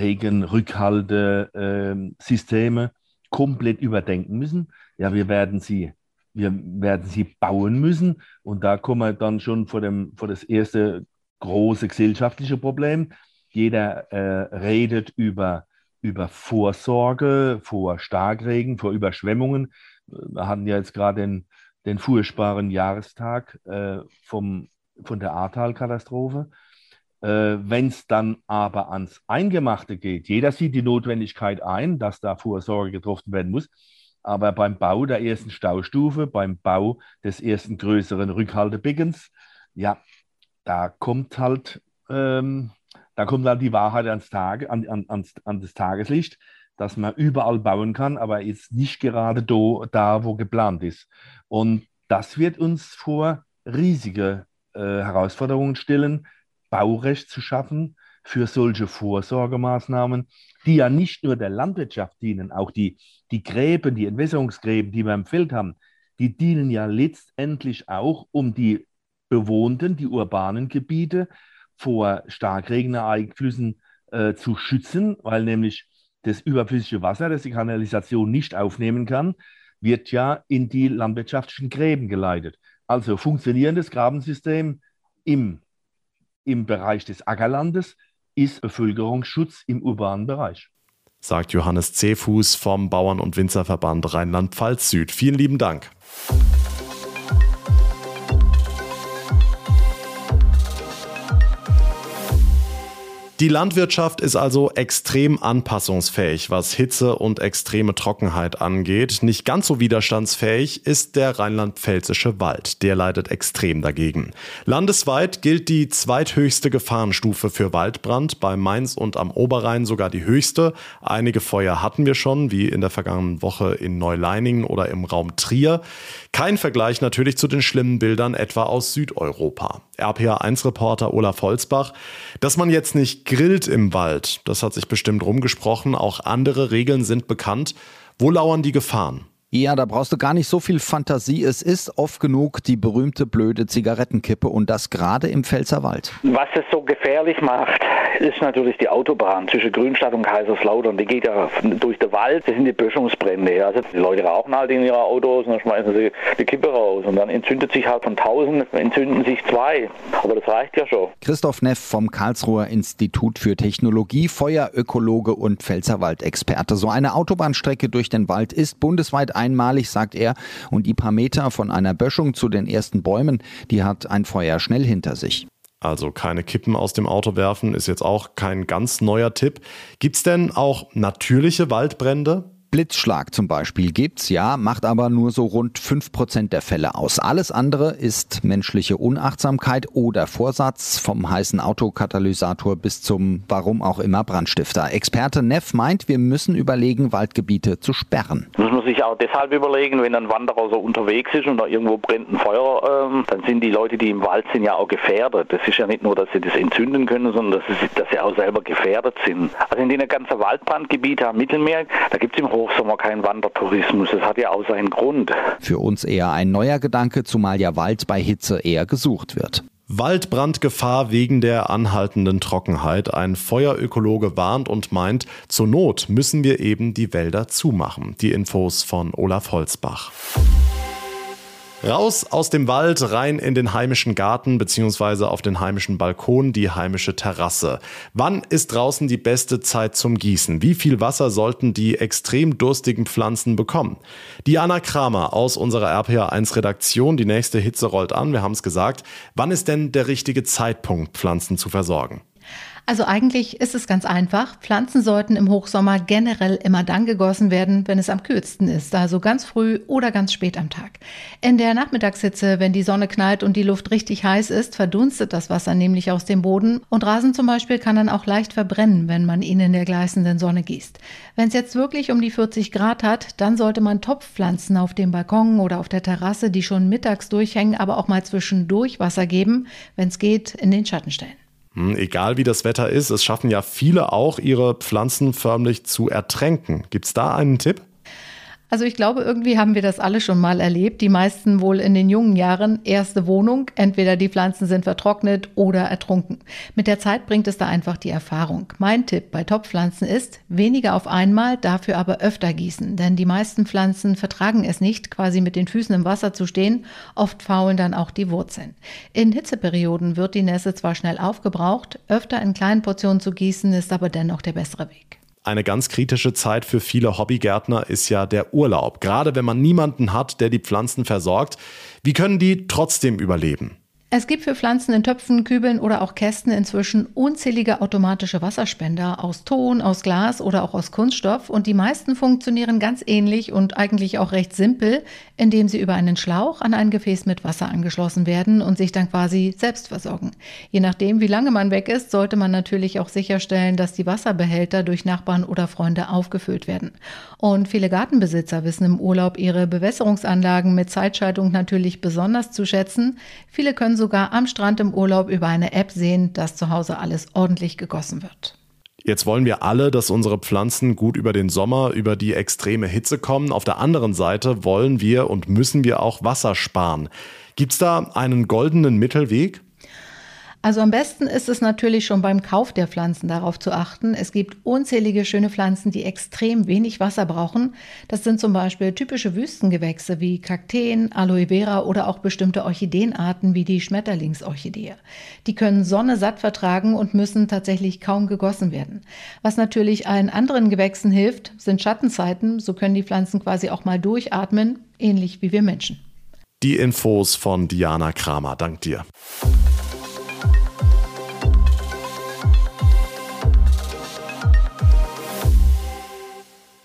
Regenrückhaltesysteme äh, komplett überdenken müssen. Ja, wir werden sie, wir werden sie bauen müssen und da kommen wir dann schon vor, dem, vor das erste große gesellschaftliche Problem. Jeder äh, redet über, über Vorsorge vor Starkregen, vor Überschwemmungen. Wir hatten ja jetzt gerade den, den furchtbaren Jahrestag äh, vom, von der Ahrtal-Katastrophe. Äh, Wenn es dann aber ans Eingemachte geht, jeder sieht die Notwendigkeit ein, dass da Vorsorge getroffen werden muss, aber beim Bau der ersten Staustufe, beim Bau des ersten größeren Rückhaltebeckens, ja, da kommt halt, ähm, da kommt halt die Wahrheit ans Tage, an, an, ans, an das Tageslicht, dass man überall bauen kann, aber jetzt nicht gerade do, da, wo geplant ist. Und das wird uns vor riesige äh, Herausforderungen stellen, Baurecht zu schaffen für solche Vorsorgemaßnahmen, die ja nicht nur der Landwirtschaft dienen, auch die, die Gräben, die Entwässerungsgräben, die wir im Feld haben, die dienen ja letztendlich auch, um die bewohnten, die urbanen Gebiete vor Starkregenereignissen äh, zu schützen, weil nämlich das überflüssige Wasser, das die Kanalisation nicht aufnehmen kann, wird ja in die landwirtschaftlichen Gräben geleitet. Also funktionierendes Grabensystem im, im Bereich des Ackerlandes ist Bevölkerungsschutz im urbanen Bereich. Sagt Johannes Zefus vom Bauern- und Winzerverband Rheinland-Pfalz Süd. Vielen lieben Dank. Die Landwirtschaft ist also extrem anpassungsfähig, was Hitze und extreme Trockenheit angeht. Nicht ganz so widerstandsfähig ist der rheinland-pfälzische Wald. Der leidet extrem dagegen. Landesweit gilt die zweithöchste Gefahrenstufe für Waldbrand, bei Mainz und am Oberrhein sogar die höchste. Einige Feuer hatten wir schon, wie in der vergangenen Woche in Neuleiningen oder im Raum Trier. Kein Vergleich natürlich zu den schlimmen Bildern etwa aus Südeuropa. R P A eins Reporter Olaf Holzbach. Dass man jetzt nicht grillt im Wald, das hat sich bestimmt rumgesprochen. Auch andere Regeln sind bekannt. Wo lauern die Gefahren? Ja, da brauchst du gar nicht so viel Fantasie. Es ist oft genug die berühmte blöde Zigarettenkippe und das gerade im Pfälzerwald. Was es so gefährlich macht, ist natürlich die Autobahn zwischen Grünstadt und Kaiserslautern. Die geht ja durch den Wald, das sind die Böschungsbrände. Also die Leute rauchen halt in ihre Autos und dann schmeißen sie die Kippe raus. Und dann entzündet sich halt von tausend, entzünden sich zwei. Aber das reicht ja schon. Christoph Neff vom Karlsruher Institut für Technologie, Feuerökologe und Pfälzerwaldexperte. So eine Autobahnstrecke durch den Wald ist bundesweit einmalig, sagt er. Und die paar Meter von einer Böschung zu den ersten Bäumen, die hat ein Feuer schnell hinter sich. Also keine Kippen aus dem Auto werfen ist jetzt auch kein ganz neuer Tipp. Gibt's denn auch natürliche Waldbrände? Blitzschlag zum Beispiel gibt's, ja, macht aber nur so rund fünf Prozent der Fälle aus. Alles andere ist menschliche Unachtsamkeit oder Vorsatz, vom heißen Autokatalysator bis zum, warum auch immer, Brandstifter. Experte Neff meint, wir müssen überlegen, Waldgebiete zu sperren. Muss man sich auch deshalb überlegen, wenn ein Wanderer so unterwegs ist und da irgendwo brennt ein Feuer, ähm, dann sind die Leute, die im Wald sind, ja auch gefährdet. Das ist ja nicht nur, dass sie das entzünden können, sondern dass sie, dass sie auch selber gefährdet sind. Also in den ganzen Waldbrandgebieten am Mittelmeer, da gibt es im Hochsommer keinen Wandertourismus. Das hat ja auch seinen Grund. Für uns eher ein neuer Gedanke, zumal ja Wald bei Hitze eher gesucht wird. Waldbrandgefahr wegen der anhaltenden Trockenheit. Ein Feuerökologe warnt und meint, zur Not müssen wir eben die Wälder zumachen. Die Infos von Olaf Holzbach. Raus aus dem Wald, rein in den heimischen Garten bzw. auf den heimischen Balkon, die heimische Terrasse. Wann ist draußen die beste Zeit zum Gießen? Wie viel Wasser sollten die extrem durstigen Pflanzen bekommen? Diana Kramer aus unserer R P A eins Redaktion. Die nächste Hitze rollt an, wir haben es gesagt. Wann ist denn der richtige Zeitpunkt, Pflanzen zu versorgen? Also eigentlich ist es ganz einfach. Pflanzen sollten im Hochsommer generell immer dann gegossen werden, wenn es am kühlsten ist, also ganz früh oder ganz spät am Tag. In der Nachmittagshitze, wenn die Sonne knallt und die Luft richtig heiß ist, verdunstet das Wasser nämlich aus dem Boden und Rasen zum Beispiel kann dann auch leicht verbrennen, wenn man ihn in der gleißenden Sonne gießt. Wenn es jetzt wirklich um die vierzig Grad hat, dann sollte man Topfpflanzen auf dem Balkon oder auf der Terrasse, die schon mittags durchhängen, aber auch mal zwischendurch Wasser geben, wenn es geht, in den Schatten stellen. Egal wie das Wetter ist, es schaffen ja viele auch, ihre Pflanzen förmlich zu ertränken. Gibt's da einen Tipp? Also ich glaube, irgendwie haben wir das alle schon mal erlebt. Die meisten wohl in den jungen Jahren. Erste Wohnung, entweder die Pflanzen sind vertrocknet oder ertrunken. Mit der Zeit bringt es da einfach die Erfahrung. Mein Tipp bei Topfpflanzen ist, weniger auf einmal, dafür aber öfter gießen. Denn die meisten Pflanzen vertragen es nicht, quasi mit den Füßen im Wasser zu stehen. Oft faulen dann auch die Wurzeln. In Hitzeperioden wird die Nässe zwar schnell aufgebraucht, öfter in kleinen Portionen zu gießen ist aber dennoch der bessere Weg. Eine ganz kritische Zeit für viele Hobbygärtner ist ja der Urlaub. Gerade wenn man niemanden hat, der die Pflanzen versorgt. Wie können die trotzdem überleben? Es gibt für Pflanzen in Töpfen, Kübeln oder auch Kästen inzwischen unzählige automatische Wasserspender aus Ton, aus Glas oder auch aus Kunststoff und die meisten funktionieren ganz ähnlich und eigentlich auch recht simpel, indem sie über einen Schlauch an ein Gefäß mit Wasser angeschlossen werden und sich dann quasi selbst versorgen. Je nachdem, wie lange man weg ist, sollte man natürlich auch sicherstellen, dass die Wasserbehälter durch Nachbarn oder Freunde aufgefüllt werden. Und viele Gartenbesitzer wissen im Urlaub ihre Bewässerungsanlagen mit Zeitschaltung natürlich besonders zu schätzen. Viele können sogar am Strand im Urlaub über eine App sehen, dass zu Hause alles ordentlich gegossen wird. Jetzt wollen wir alle, dass unsere Pflanzen gut über den Sommer, über die extreme Hitze kommen. Auf der anderen Seite wollen wir und müssen wir auch Wasser sparen. Gibt's da einen goldenen Mittelweg? Also am besten ist es natürlich schon beim Kauf der Pflanzen darauf zu achten. Es gibt unzählige schöne Pflanzen, die extrem wenig Wasser brauchen. Das sind zum Beispiel typische Wüstengewächse wie Kakteen, Aloe Vera oder auch bestimmte Orchideenarten wie die Schmetterlingsorchidee. Die können Sonne satt vertragen und müssen tatsächlich kaum gegossen werden. Was natürlich allen anderen Gewächsen hilft, sind Schattenzeiten. So können die Pflanzen quasi auch mal durchatmen, ähnlich wie wir Menschen. Die Infos von Diana Kramer. Dank dir.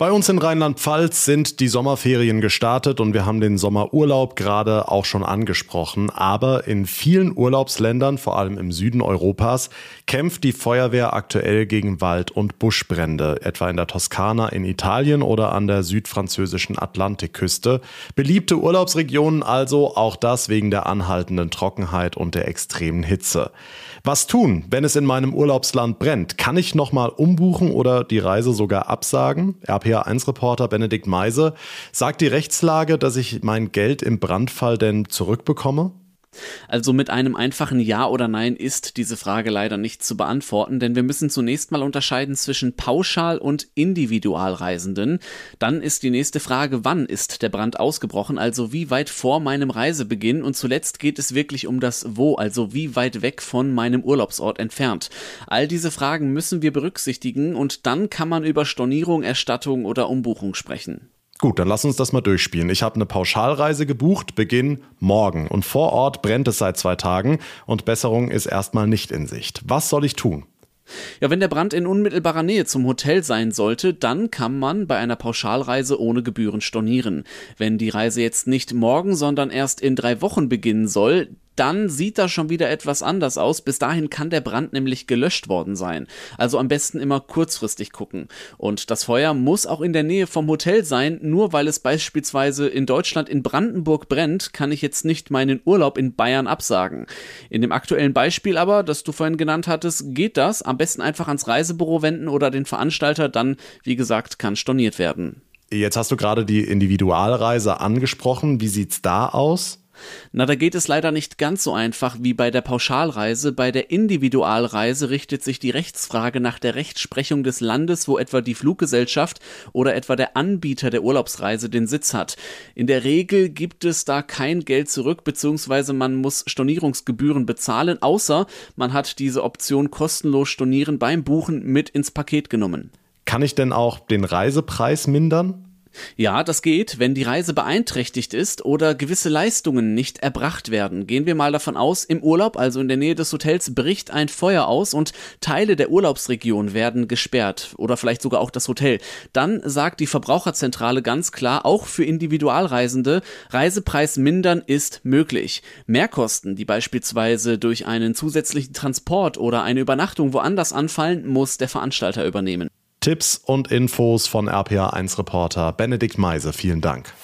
Bei uns in Rheinland-Pfalz sind die Sommerferien gestartet und wir haben den Sommerurlaub gerade auch schon angesprochen. Aber in vielen Urlaubsländern, vor allem im Süden Europas, kämpft die Feuerwehr aktuell gegen Wald- und Buschbrände, etwa in der Toskana in Italien oder an der südfranzösischen Atlantikküste. Beliebte Urlaubsregionen also, auch das wegen der anhaltenden Trockenheit und der extremen Hitze. Was tun, wenn es in meinem Urlaubsland brennt? Kann ich nochmal umbuchen oder die Reise sogar absagen? R P A eins Reporter Benedikt Meise, sagt die Rechtslage, dass ich mein Geld im Brandfall denn zurückbekomme? Also mit einem einfachen Ja oder Nein ist diese Frage leider nicht zu beantworten, denn wir müssen zunächst mal unterscheiden zwischen Pauschal- und Individualreisenden. Dann ist die nächste Frage, wann ist der Brand ausgebrochen, also wie weit vor meinem Reisebeginn, und zuletzt geht es wirklich um das Wo, also wie weit weg von meinem Urlaubsort entfernt. All diese Fragen müssen wir berücksichtigen und dann kann man über Stornierung, Erstattung oder Umbuchung sprechen. Gut, dann lass uns das mal durchspielen. Ich habe eine Pauschalreise gebucht, Beginn morgen. Und vor Ort brennt es seit zwei Tagen und Besserung ist erstmal nicht in Sicht. Was soll ich tun? Ja, wenn der Brand in unmittelbarer Nähe zum Hotel sein sollte, dann kann man bei einer Pauschalreise ohne Gebühren stornieren. Wenn die Reise jetzt nicht morgen, sondern erst in drei Wochen beginnen soll, dann sieht das schon wieder etwas anders aus. Bis dahin kann der Brand nämlich gelöscht worden sein. Also am besten immer kurzfristig gucken. Und das Feuer muss auch in der Nähe vom Hotel sein. Nur weil es beispielsweise in Deutschland in Brandenburg brennt, kann ich jetzt nicht meinen Urlaub in Bayern absagen. In dem aktuellen Beispiel aber, das du vorhin genannt hattest, geht das. Am besten einfach ans Reisebüro wenden oder den Veranstalter. Dann, wie gesagt, kann storniert werden. Jetzt hast du gerade die Individualreise angesprochen. Wie sieht's da aus? Na, da geht es leider nicht ganz so einfach wie bei der Pauschalreise. Bei der Individualreise richtet sich die Rechtsfrage nach der Rechtsprechung des Landes, wo etwa die Fluggesellschaft oder etwa der Anbieter der Urlaubsreise den Sitz hat. In der Regel gibt es da kein Geld zurück, beziehungsweise man muss Stornierungsgebühren bezahlen, außer man hat diese Option kostenlos stornieren beim Buchen mit ins Paket genommen. Kann ich denn auch den Reisepreis mindern? Ja, das geht, wenn die Reise beeinträchtigt ist oder gewisse Leistungen nicht erbracht werden. Gehen wir mal davon aus, im Urlaub, also in der Nähe des Hotels, bricht ein Feuer aus und Teile der Urlaubsregion werden gesperrt oder vielleicht sogar auch das Hotel. Dann sagt die Verbraucherzentrale ganz klar, auch für Individualreisende, Reisepreis mindern ist möglich. Mehrkosten, die beispielsweise durch einen zusätzlichen Transport oder eine Übernachtung woanders anfallen, muss der Veranstalter übernehmen. Tipps und Infos von R P A eins Reporter Benedikt Meise. Vielen Dank.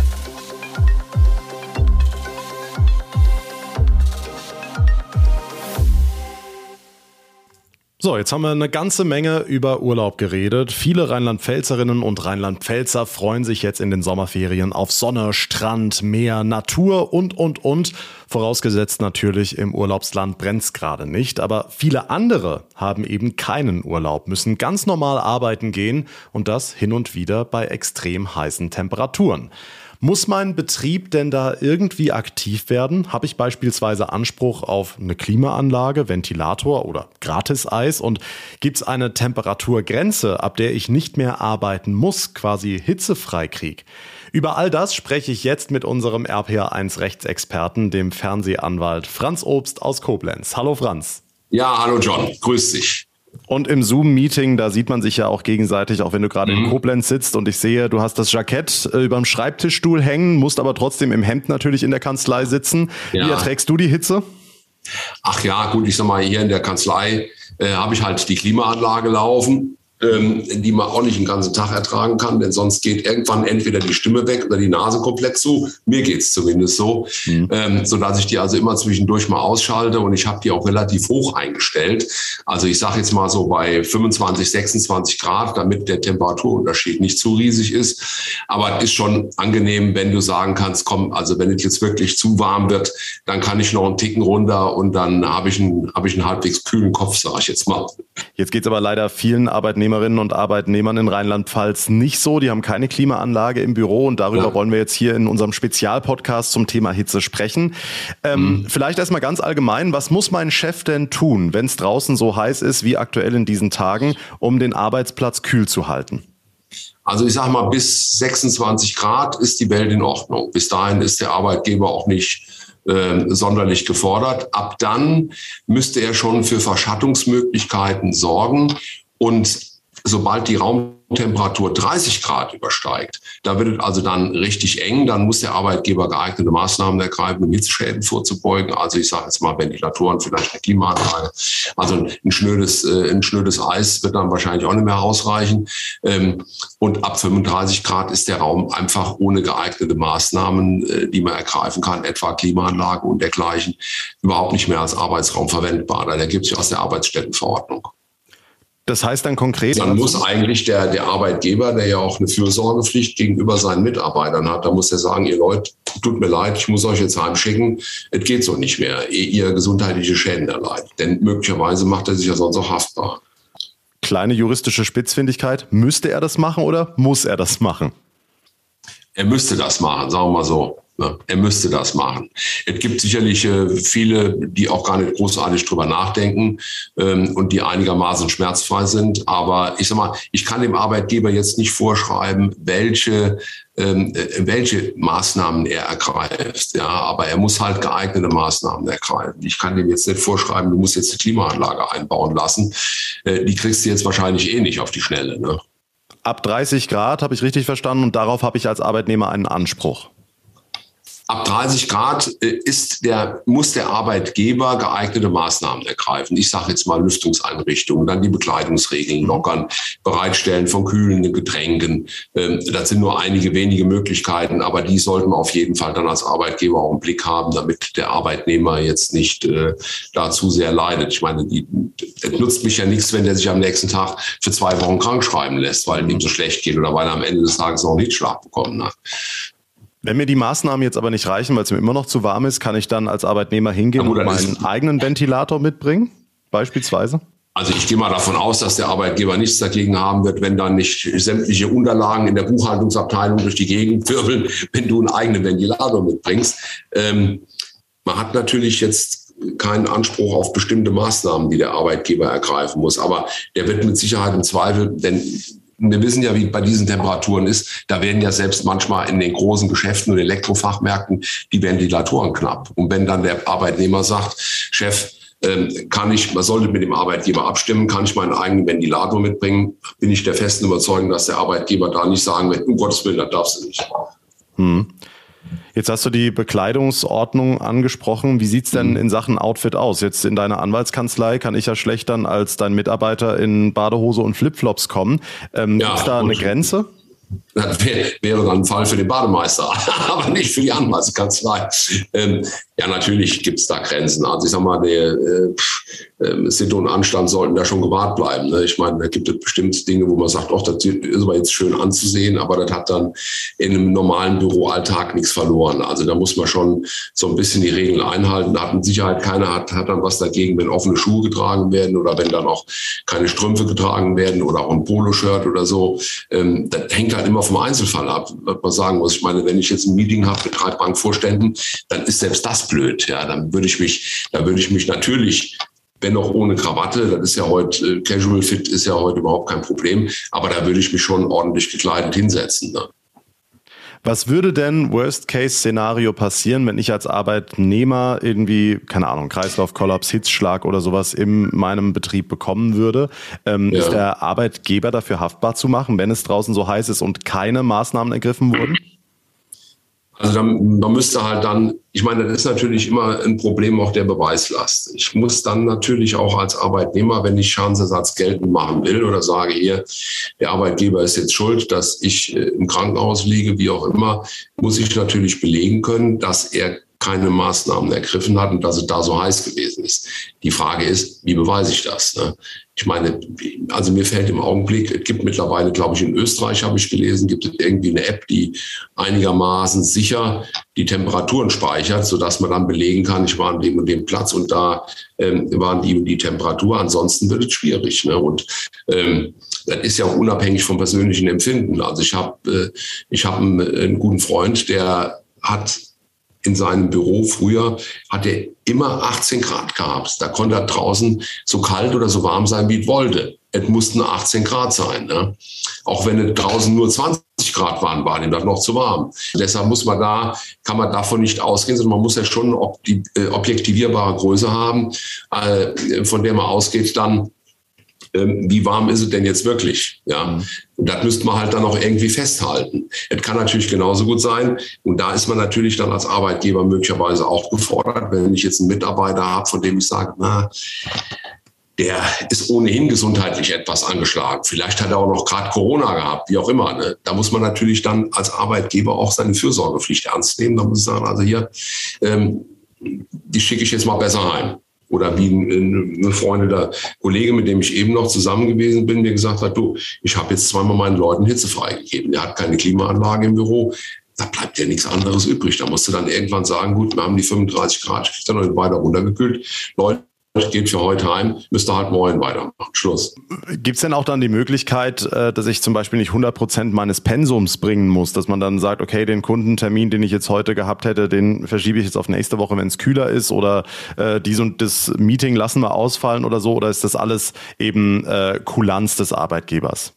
So, jetzt haben wir eine ganze Menge über Urlaub geredet. Viele Rheinland-Pfälzerinnen und Rheinland-Pfälzer freuen sich jetzt in den Sommerferien auf Sonne, Strand, Meer, Natur und, und, und. Vorausgesetzt natürlich, im Urlaubsland brennt's gerade nicht. Aber viele andere haben eben keinen Urlaub, müssen ganz normal arbeiten gehen und das hin und wieder bei extrem heißen Temperaturen. Muss mein Betrieb denn da irgendwie aktiv werden? Habe ich beispielsweise Anspruch auf eine Klimaanlage, Ventilator oder Gratiseis? Und gibt es eine Temperaturgrenze, ab der ich nicht mehr arbeiten muss, quasi hitzefrei krieg? Über all das spreche ich jetzt mit unserem R P A eins Rechtsexperten, dem Fernsehanwalt Franz Obst aus Koblenz. Hallo Franz. Ja, hallo John, grüß dich. Und im Zoom-Meeting, da sieht man sich ja auch gegenseitig, auch wenn du gerade mhm. in Koblenz sitzt und ich sehe, du hast das Jackett äh, überm Schreibtischstuhl hängen, musst aber trotzdem im Hemd natürlich in der Kanzlei sitzen. Ja. Wie erträgst du die Hitze? Ach ja, gut, ich sag mal, hier in der Kanzlei äh, habe ich halt die Klimaanlage laufen, ähm, die man auch nicht den ganzen Tag ertragen kann, denn sonst geht irgendwann entweder die Stimme weg oder die Nase komplett zu. Mir geht's zumindest so, mhm. ähm, sodass ich die also immer zwischendurch mal ausschalte und ich habe die auch relativ hoch eingestellt. Also ich sage jetzt mal so bei fünfundzwanzig, sechsundzwanzig Grad, damit der Temperaturunterschied nicht zu riesig ist. Aber es ist schon angenehm, wenn du sagen kannst, komm, also wenn es jetzt wirklich zu warm wird, dann kann ich noch einen Ticken runter und dann habe ich einen, habe ich einen halbwegs kühlen Kopf, sage ich jetzt mal. Jetzt geht's aber leider vielen Arbeitnehmern Arbeitnehmerinnen und Arbeitnehmern in Rheinland-Pfalz nicht so. Die haben keine Klimaanlage im Büro und darüber ja. wollen wir jetzt hier in unserem Spezialpodcast zum Thema Hitze sprechen. Ähm, mhm. Vielleicht erstmal ganz allgemein, was muss mein Chef denn tun, wenn es draußen so heiß ist wie aktuell in diesen Tagen, um den Arbeitsplatz kühl zu halten? Also ich sage mal, bis sechsundzwanzig Grad ist die Welt in Ordnung. Bis dahin ist der Arbeitgeber auch nicht äh, sonderlich gefordert. Ab dann müsste er schon für Verschattungsmöglichkeiten sorgen. Und sobald die Raum Raumtemperatur dreißig Grad übersteigt, da wird es also dann richtig eng. Dann muss der Arbeitgeber geeignete Maßnahmen ergreifen, um Hitzschäden vorzubeugen. Also ich sage jetzt mal Ventilatoren, vielleicht eine Klimaanlage. Also ein schnödes, ein schnödes Eis wird dann wahrscheinlich auch nicht mehr ausreichen. Und ab fünfunddreißig Grad ist der Raum einfach ohne geeignete Maßnahmen, die man ergreifen kann, etwa Klimaanlage und dergleichen, überhaupt nicht mehr als Arbeitsraum verwendbar. Da ergibt sich aus der Arbeitsstättenverordnung. Das heißt dann konkret? Dann muss eigentlich der, der Arbeitgeber, der ja auch eine Fürsorgepflicht gegenüber seinen Mitarbeitern hat, da muss er sagen, ihr Leute, tut mir leid, ich muss euch jetzt heimschicken, es geht so nicht mehr, ehe ihr gesundheitliche Schäden erleidet. Denn möglicherweise macht er sich ja sonst auch haftbar. Kleine juristische Spitzfindigkeit, müsste er das machen oder muss er das machen? Er müsste das machen, sagen wir mal so. Er müsste das machen. Es gibt sicherlich äh, viele, die auch gar nicht großartig drüber nachdenken ähm, und die einigermaßen schmerzfrei sind. Aber ich sag mal, ich kann dem Arbeitgeber jetzt nicht vorschreiben, welche, ähm, welche Maßnahmen er ergreift. Ja, aber er muss halt geeignete Maßnahmen ergreifen. Ich kann dem jetzt nicht vorschreiben, du musst jetzt eine Klimaanlage einbauen lassen. Äh, die kriegst du jetzt wahrscheinlich eh nicht auf die Schnelle. Ne? Ab dreißig Grad habe ich richtig verstanden und darauf habe ich als Arbeitnehmer einen Anspruch. Ab dreißig Grad ist der, muss der Arbeitgeber geeignete Maßnahmen ergreifen. Ich sage jetzt mal Lüftungseinrichtungen, dann die Bekleidungsregeln lockern, Bereitstellen von kühlenden Getränken. Das sind nur einige wenige Möglichkeiten, aber die sollten wir auf jeden Fall dann als Arbeitgeber auch im Blick haben, damit der Arbeitnehmer jetzt nicht äh, da zu sehr leidet. Ich meine, die, es nutzt mich ja nichts, wenn der sich am nächsten Tag für zwei Wochen krank schreiben lässt, weil ihm so schlecht geht oder weil er am Ende des Tages noch einen Hitzschlag bekommen hat. Wenn mir die Maßnahmen jetzt aber nicht reichen, weil es mir immer noch zu warm ist, kann ich dann als Arbeitnehmer hingehen ja, und meinen eigenen Ventilator mitbringen, beispielsweise? Also ich gehe mal davon aus, dass der Arbeitgeber nichts dagegen haben wird, wenn dann nicht sämtliche Unterlagen in der Buchhaltungsabteilung durch die Gegend wirbeln, wenn du einen eigenen Ventilator mitbringst. Ähm, man hat natürlich jetzt keinen Anspruch auf bestimmte Maßnahmen, die der Arbeitgeber ergreifen muss, aber der wird mit Sicherheit im Zweifel, denn wir wissen ja, wie bei diesen Temperaturen ist, da werden ja selbst manchmal in den großen Geschäften und Elektrofachmärkten die Ventilatoren knapp. Und wenn dann der Arbeitnehmer sagt, Chef, kann ich, man sollte mit dem Arbeitgeber abstimmen, kann ich meinen eigenen Ventilator mitbringen, bin ich der festen Überzeugung, dass der Arbeitgeber da nicht sagen wird, um Gottes Willen, das darfst du nicht. Hm. Jetzt hast du die Bekleidungsordnung angesprochen. Wie sieht's denn in Sachen Outfit aus? Jetzt in deiner Anwaltskanzlei kann ich ja schlecht dann als dein Mitarbeiter in Badehose und Flipflops kommen. Ähm, ja, gibt's da eine Grenze? Das wäre, wäre dann ein Fall für den Bademeister, aber nicht für die Anwaltskanzlei. Ähm, ja, natürlich gibt es da Grenzen. Also ich sag mal, der äh, äh, Sitte und Anstand sollten da schon gewahrt bleiben. Ne? Ich meine, da gibt es bestimmt Dinge, wo man sagt, ach, das ist aber jetzt schön anzusehen, aber das hat dann in einem normalen Büroalltag nichts verloren. Also da muss man schon so ein bisschen die Regeln einhalten. Da hat mit Sicherheit keiner hat, hat dann was dagegen, wenn offene Schuhe getragen werden oder wenn dann auch keine Strümpfe getragen werden oder auch ein Poloshirt oder so. Ähm, das hängt halt immer vom Einzelfall ab, was man sagen muss. Ich meine, wenn ich jetzt ein Meeting habe mit drei Bankvorständen, dann ist selbst das blöd. Ja, dann würde ich mich, da würde ich mich natürlich, wenn auch ohne Krawatte, das ist ja heute, Casual Fit ist ja heute überhaupt kein Problem, aber da würde ich mich schon ordentlich gekleidet hinsetzen. Ne? Was würde denn Worst-Case-Szenario passieren, wenn ich als Arbeitnehmer irgendwie, keine Ahnung, Kreislaufkollaps, Hitzschlag oder sowas in meinem Betrieb bekommen würde? Ähm, ja. Ist der Arbeitgeber dafür haftbar zu machen, wenn es draußen so heiß ist und keine Maßnahmen ergriffen wurden? Also dann, man müsste halt dann, ich meine, das ist natürlich immer ein Problem auch der Beweislast. Ich muss dann natürlich auch als Arbeitnehmer, wenn ich Schadensersatz geltend machen will oder sage hier, der Arbeitgeber ist jetzt schuld, dass ich im Krankenhaus liege, wie auch immer, muss ich natürlich belegen können, dass er keine Maßnahmen ergriffen hat und dass es da so heiß gewesen ist. Die Frage ist, wie beweise ich das? Ne? Ich meine, also mir fällt im Augenblick, es gibt mittlerweile, glaube ich, in Österreich, habe ich gelesen, gibt es irgendwie eine App, die einigermaßen sicher die Temperaturen speichert, sodass man dann belegen kann, ich war an dem und dem Platz und da ähm, waren die und die Temperatur. Ansonsten wird es schwierig. Ne? Und ähm, das ist ja auch unabhängig vom persönlichen Empfinden. Also ich habe äh, ich hab einen, einen guten Freund, der hat in seinem Büro früher, hat er immer achtzehn Grad gehabt. Da konnte er draußen so kalt oder so warm sein, wie es wollte. Es mussten achtzehn Grad sein. Ne? Auch wenn es draußen nur zwanzig Grad waren, war ihm das noch zu warm. Deshalb muss man da, kann man davon nicht ausgehen, sondern man muss ja schon eine objektivierbare Größe haben, von der man ausgeht dann, ähm, wie warm ist es denn jetzt wirklich? Ja, mhm. Und das müsste man halt dann auch irgendwie festhalten. Es kann natürlich genauso gut sein, und da ist man natürlich dann als Arbeitgeber möglicherweise auch gefordert, wenn ich jetzt einen Mitarbeiter habe, von dem ich sage, na, der ist ohnehin gesundheitlich etwas angeschlagen. Vielleicht hat er auch noch gerade Corona gehabt, wie auch immer. Ne? Da muss man natürlich dann als Arbeitgeber auch seine Fürsorgepflicht ernst nehmen. Da muss ich sagen, also hier, ähm, die schicke ich jetzt mal besser heim. Oder wie ein, ein Freund oder Kollege, mit dem ich eben noch zusammen gewesen bin, mir gesagt hat, du, ich habe jetzt zweimal meinen Leuten Hitze freigegeben. Der hat keine Klimaanlage im Büro. Da bleibt ja nichts anderes übrig. Da musst du dann irgendwann sagen, gut, wir haben die fünfunddreißig Grad, ich dann noch weiter runtergekühlt. Leute, geht für heute heim, müsst ihr halt morgen weitermachen. Schluss. Gibt es denn auch dann die Möglichkeit, dass ich zum Beispiel nicht hundert Prozent meines Pensums bringen muss, dass man dann sagt, okay, den Kundentermin, den ich jetzt heute gehabt hätte, den verschiebe ich jetzt auf nächste Woche, wenn es kühler ist, oder äh, dies und das Meeting lassen wir ausfallen oder so, oder ist das alles eben äh, Kulanz des Arbeitgebers?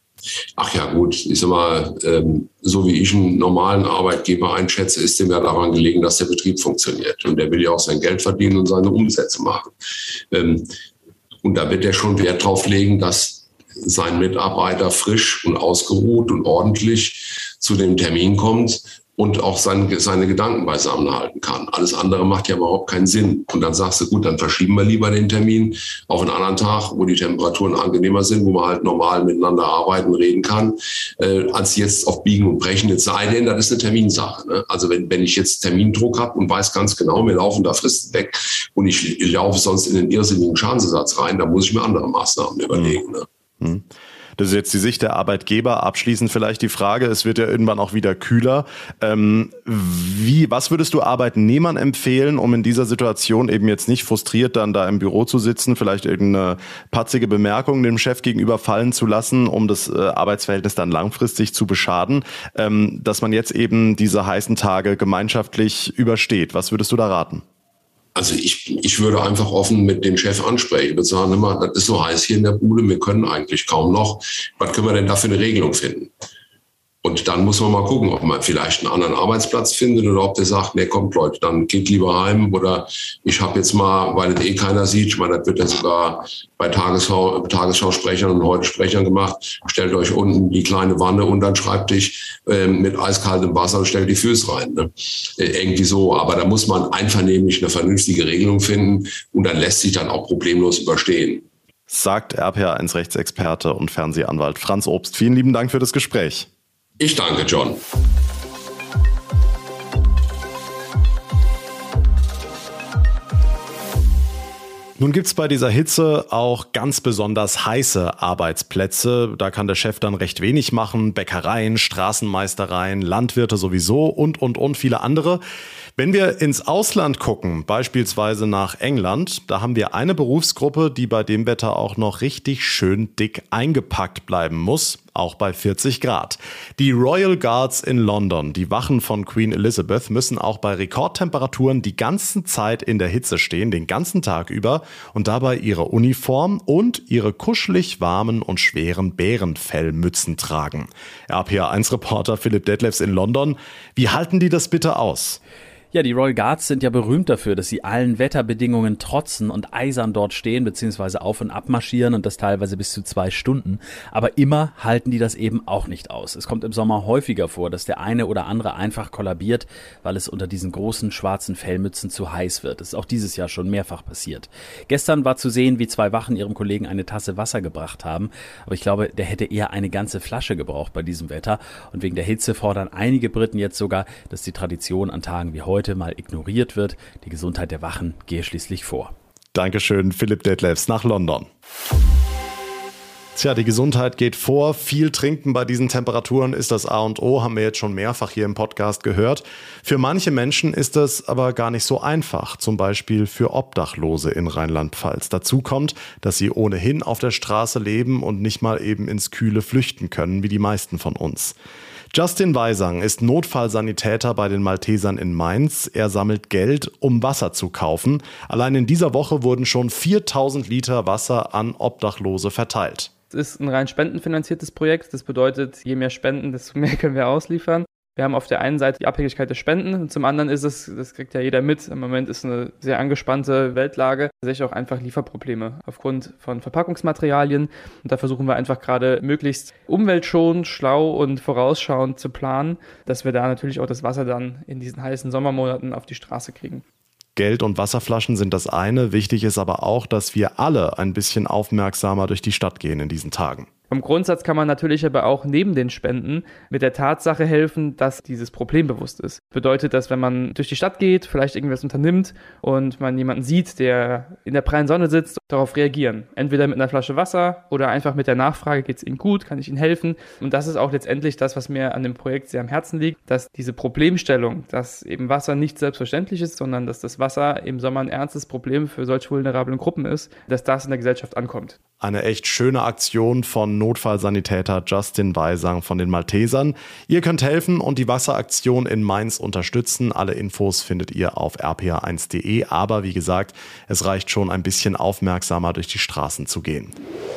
Ach ja, gut, ich sag mal, ähm, so wie ich einen normalen Arbeitgeber einschätze, ist dem ja daran gelegen, dass der Betrieb funktioniert. Und der will ja auch sein Geld verdienen und seine Umsätze machen. Ähm, und da wird er schon Wert drauf legen, dass sein Mitarbeiter frisch und ausgeruht und ordentlich zu dem Termin kommt und auch seine, seine Gedanken beisammen halten kann. Alles andere macht ja überhaupt keinen Sinn. Und dann sagst du, gut, dann verschieben wir lieber den Termin auf einen anderen Tag, wo die Temperaturen angenehmer sind, wo man halt normal miteinander arbeiten, reden kann, äh, als jetzt auf Biegen und Brechen. Jetzt sei denn, das ist eine Terminsache. Ne? Also wenn, wenn ich jetzt Termindruck habe und weiß ganz genau, mir laufen da Fristen weg und ich, ich laufe sonst in den irrsinnigen Schadensersatz rein, dann muss ich mir andere Maßnahmen überlegen. Ne? Mhm. Das ist jetzt die Sicht der Arbeitgeber. Abschließend vielleicht die Frage, es wird ja irgendwann auch wieder kühler. Ähm, wie, was würdest du Arbeitnehmern empfehlen, um in dieser Situation eben jetzt nicht frustriert dann da im Büro zu sitzen, vielleicht irgendeine patzige Bemerkung dem Chef gegenüber fallen zu lassen, um das äh, Arbeitsverhältnis dann langfristig zu beschaden, ähm, dass man jetzt eben diese heißen Tage gemeinschaftlich übersteht? Was würdest du da raten? Also ich, ich würde einfach offen mit dem Chef ansprechen. Ich würde sagen, immer, das ist so heiß hier in der Bude, wir können eigentlich kaum noch. Was können wir denn da für eine Regelung finden? Und dann muss man mal gucken, ob man vielleicht einen anderen Arbeitsplatz findet oder ob der sagt, nee, kommt Leute, dann geht lieber heim. Oder ich habe jetzt mal, weil es eh keiner sieht, ich meine, das wird ja sogar bei Tagesschau, Tagesschausprechern und Heute-Sprechern gemacht, stellt euch unten die kleine Wanne unter den Schreibtisch äh, mit eiskaltem Wasser und stellt die Füße rein. Ne? Äh, irgendwie so, aber da muss man einvernehmlich eine vernünftige Regelung finden und dann lässt sich dann auch problemlos überstehen. Sagt R P A eins Rechtsexperte und Fernsehanwalt Franz Obst. Vielen lieben Dank für das Gespräch. Ich danke, John. Nun gibt's bei dieser Hitze auch ganz besonders heiße Arbeitsplätze. Da kann der Chef dann recht wenig machen. Bäckereien, Straßenmeistereien, Landwirte sowieso und, und, und viele andere. Wenn wir ins Ausland gucken, beispielsweise nach England, da haben wir eine Berufsgruppe, die bei dem Wetter auch noch richtig schön dick eingepackt bleiben muss, auch bei vierzig Grad. Die Royal Guards in London, die Wachen von Queen Elizabeth, müssen auch bei Rekordtemperaturen die ganze Zeit in der Hitze stehen, den ganzen Tag über, und dabei ihre Uniform und ihre kuschelig warmen und schweren Bärenfellmützen tragen. R P A eins Reporter Philipp Detlefs in London. Wie halten die das bitte aus? Ja, die Royal Guards sind ja berühmt dafür, dass sie allen Wetterbedingungen trotzen und eisern dort stehen bzw. auf- und abmarschieren und das teilweise bis zu zwei Stunden. Aber immer halten die das eben auch nicht aus. Es kommt im Sommer häufiger vor, dass der eine oder andere einfach kollabiert, weil es unter diesen großen schwarzen Fellmützen zu heiß wird. Das ist auch dieses Jahr schon mehrfach passiert. Gestern war zu sehen, wie zwei Wachen ihrem Kollegen eine Tasse Wasser gebracht haben. Aber ich glaube, der hätte eher eine ganze Flasche gebraucht bei diesem Wetter. Und wegen der Hitze fordern einige Briten jetzt sogar, dass die Tradition an Tagen wie heute mal ignoriert wird. Die Gesundheit der Wachen gehe schließlich vor. Dankeschön, Philipp Detlefs nach London. Tja, die Gesundheit geht vor. Viel trinken bei diesen Temperaturen ist das A und O, haben wir jetzt schon mehrfach hier im Podcast gehört. Für manche Menschen ist das aber gar nicht so einfach, zum Beispiel für Obdachlose in Rheinland-Pfalz. Dazu kommt, dass sie ohnehin auf der Straße leben und nicht mal eben ins Kühle flüchten können, wie die meisten von uns. Justin Weisang ist Notfallsanitäter bei den Maltesern in Mainz. Er sammelt Geld, um Wasser zu kaufen. Allein in dieser Woche wurden schon viertausend Liter Wasser an Obdachlose verteilt. Es ist ein rein spendenfinanziertes Projekt. Das bedeutet, je mehr Spenden, desto mehr können wir ausliefern. Wir haben auf der einen Seite die Abhängigkeit der Spenden und zum anderen ist es, das kriegt ja jeder mit, im Moment ist eine sehr angespannte Weltlage, sehe ich auch einfach Lieferprobleme aufgrund von Verpackungsmaterialien und da versuchen wir einfach gerade möglichst umweltschonend, schlau und vorausschauend zu planen, dass wir da natürlich auch das Wasser dann in diesen heißen Sommermonaten auf die Straße kriegen. Geld- und Wasserflaschen sind das eine, wichtig ist aber auch, dass wir alle ein bisschen aufmerksamer durch die Stadt gehen in diesen Tagen. Vom Grundsatz kann man natürlich aber auch neben den Spenden mit der Tatsache helfen, dass dieses Problem bewusst ist. Bedeutet, dass wenn man durch die Stadt geht, vielleicht irgendwas unternimmt und man jemanden sieht, der in der prallen Sonne sitzt, darauf reagieren. Entweder mit einer Flasche Wasser oder einfach mit der Nachfrage, geht es Ihnen gut, kann ich Ihnen helfen? Und das ist auch letztendlich das, was mir an dem Projekt sehr am Herzen liegt, dass diese Problemstellung, dass eben Wasser nicht selbstverständlich ist, sondern dass das Wasser im Sommer ein ernstes Problem für solch vulnerablen Gruppen ist, dass das in der Gesellschaft ankommt. Eine echt schöne Aktion von Notfallsanitäter Justin Weisang von den Maltesern. Ihr könnt helfen und die Wasseraktion in Mainz unterstützen. Alle Infos findet ihr auf r p r eins punkt d e. Aber wie gesagt, es reicht schon ein bisschen aufmerksamer durch die Straßen zu gehen.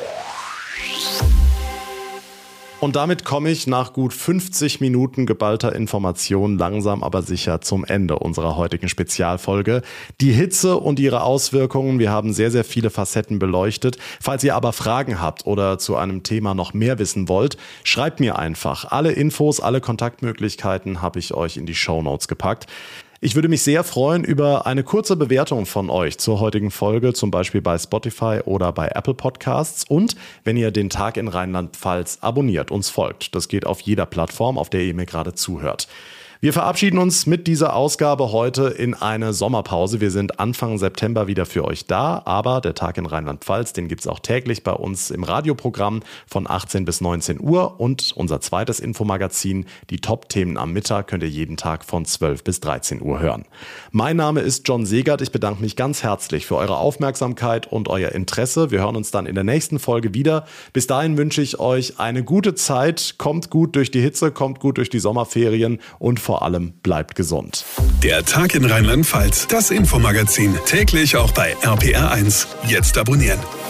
Und damit komme ich nach gut fünfzig Minuten geballter Informationen langsam aber sicher zum Ende unserer heutigen Spezialfolge. Die Hitze und ihre Auswirkungen, wir haben sehr, sehr viele Facetten beleuchtet. Falls ihr aber Fragen habt oder zu einem Thema noch mehr wissen wollt, schreibt mir einfach. Alle Infos, alle Kontaktmöglichkeiten habe ich euch in die Shownotes gepackt. Ich würde mich sehr freuen über eine kurze Bewertung von euch zur heutigen Folge, zum Beispiel bei Spotify oder bei Apple Podcasts. Und wenn ihr den Tag in Rheinland-Pfalz abonniert, uns folgt. Das geht auf jeder Plattform, auf der ihr mir gerade zuhört. Wir verabschieden uns mit dieser Ausgabe heute in eine Sommerpause. Wir sind Anfang September wieder für euch da, aber der Tag in Rheinland-Pfalz, den gibt es auch täglich bei uns im Radioprogramm von achtzehn bis neunzehn Uhr und unser zweites Infomagazin, die Top-Themen am Mittag, könnt ihr jeden Tag von zwölf bis dreizehn Uhr hören. Mein Name ist John Segert, ich bedanke mich ganz herzlich für eure Aufmerksamkeit und euer Interesse. Wir hören uns dann in der nächsten Folge wieder. Bis dahin wünsche ich euch eine gute Zeit, kommt gut durch die Hitze, kommt gut durch die Sommerferien und vor Vor allem bleibt gesund. Der Tag in Rheinland-Pfalz, das Infomagazin, täglich auch bei R P R eins. Jetzt abonnieren.